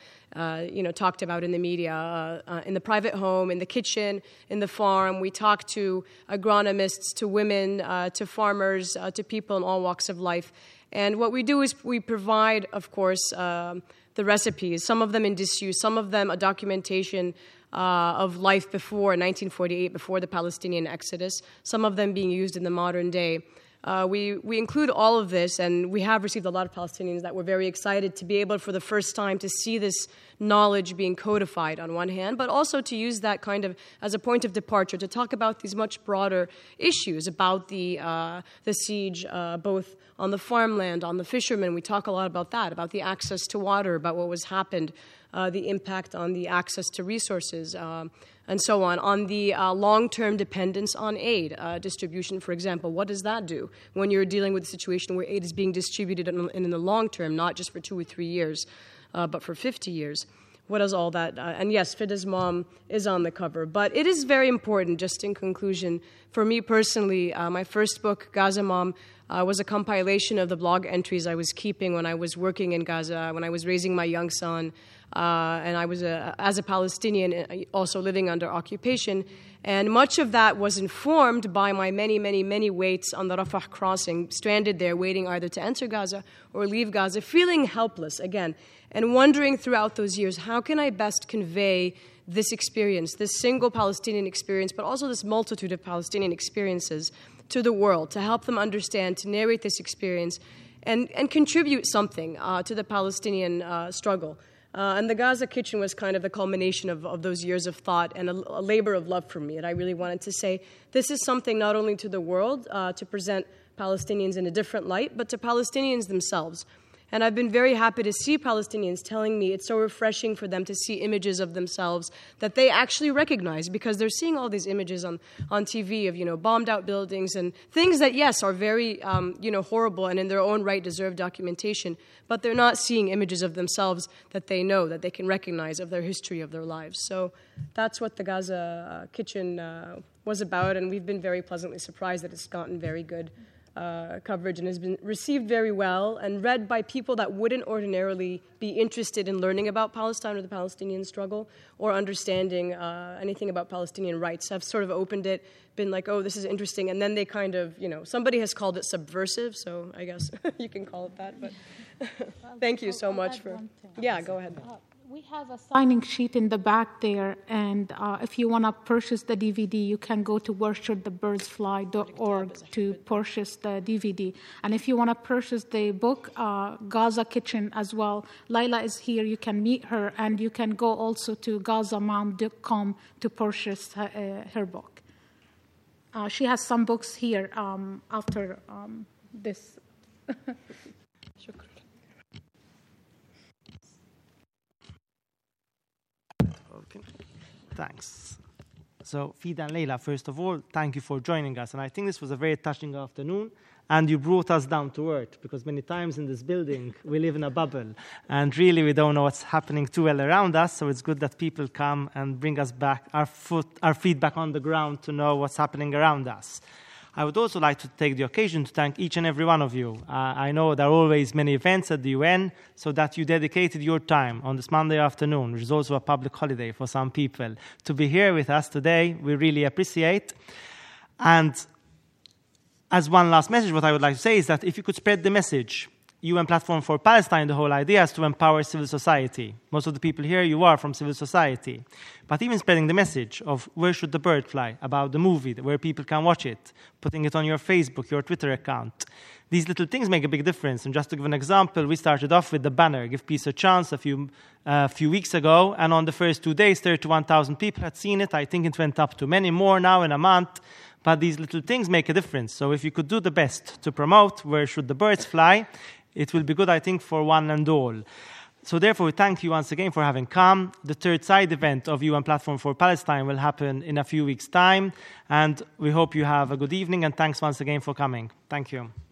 talked about in the media, in the private home, in the kitchen, in the farm. We talk to agronomists, to women, to farmers, to people in all walks of life. And what we do is we provide, of course, the recipes, some of them in disuse, some of them a documentation of life before 1948, before the Palestinian exodus, some of them being used in the modern day. We include all of this, and we have received a lot of Palestinians that were very excited to be able for the first time to see this knowledge being codified on one hand, but also to use that kind of as a point of departure to talk about these much broader issues about the siege, both on the farmland, on the fishermen. We talk a lot about that, about the access to water, about what was happened, the impact on the access to resources, and so on the long-term dependence on aid distribution, for example. What does that do when you're dealing with a situation where aid is being distributed in the long term, not just for 2 or 3 years, but for 50 years? What is all that? And yes, Fida's mom is on the cover. But it is very important, just in conclusion, for me personally, my first book, Gaza Mom, was a compilation of the blog entries I was keeping when I was working in Gaza, when I was raising my young son, and I was, as a Palestinian, also living under occupation. And much of that was informed by my many, many, many waits on the Rafah crossing, stranded there, waiting either to enter Gaza or leave Gaza, feeling helpless, again, and wondering throughout those years, how can I best convey this experience, this single Palestinian experience, but also this multitude of Palestinian experiences to the world, to help them understand, to narrate this experience, and contribute something to the Palestinian struggle. And the Gaza Kitchen was kind of the culmination of those years of thought and a labor of love for me. And I really wanted to say, this is something not only to the world, to present Palestinians in a different light, but to Palestinians themselves. And I've been very happy to see Palestinians telling me it's so refreshing for them to see images of themselves that they actually recognize, because they're seeing all these images on TV of, bombed out buildings and things that, yes, are very, horrible and in their own right deserve documentation, but they're not seeing images of themselves that they know, that they can recognize, of their history, of their lives. So that's what the Gaza Kitchen was about, and we've been very pleasantly surprised that it's gotten very good coverage and has been received very well and read by people that wouldn't ordinarily be interested in learning about Palestine or the Palestinian struggle or understanding anything about Palestinian rights. Have sort of opened it, been like, oh, this is interesting, and then they kind of, somebody has called it subversive, so I guess you can call it that, but thank you so much for... Yeah, go ahead. We have a signing sheet in the back there, and if you want to purchase the DVD, you can go to whereshouldthebirdsfly.org to purchase the DVD. And if you want to purchase the book, Gaza Kitchen as well, Laila is here. You can meet her, and you can go also to gazamom.com to purchase her book. She has some books here after this. Thanks. So, Fida and Leila, first of all, thank you for joining us. And I think this was a very touching afternoon. And you brought us down to earth, because many times in this building, we live in a bubble. And really, we don't know what's happening too well around us. So it's good that people come and bring us back our feet back on the ground to know what's happening around us. I would also like to take the occasion to thank each and every one of you. I know there are always many events at the UN, so that you dedicated your time on this Monday afternoon, which is also a public holiday for some people, to be here with us today. We really appreciate. And as one last message, what I would like to say is that if you could spread the message, UN Platform for Palestine, the whole idea is to empower civil society. Most of the people here, you are from civil society. But even spreading the message of Where Should the Bird Fly, about the movie, where people can watch it, putting it on your Facebook, your Twitter account. These little things make a big difference. And just to give an example, we started off with the banner, Give Peace a Chance, a few weeks ago. And on the first 2 days, 31,000 people had seen it. I think it went up to many more now in a month. But these little things make a difference. So if you could do the best to promote Where Should the Birds Fly, it will be good, I think, for one and all. So therefore, we thank you once again for having come. The third side event of UN Platform for Palestine will happen in a few weeks' time. And we hope you have a good evening. And thanks once again for coming. Thank you.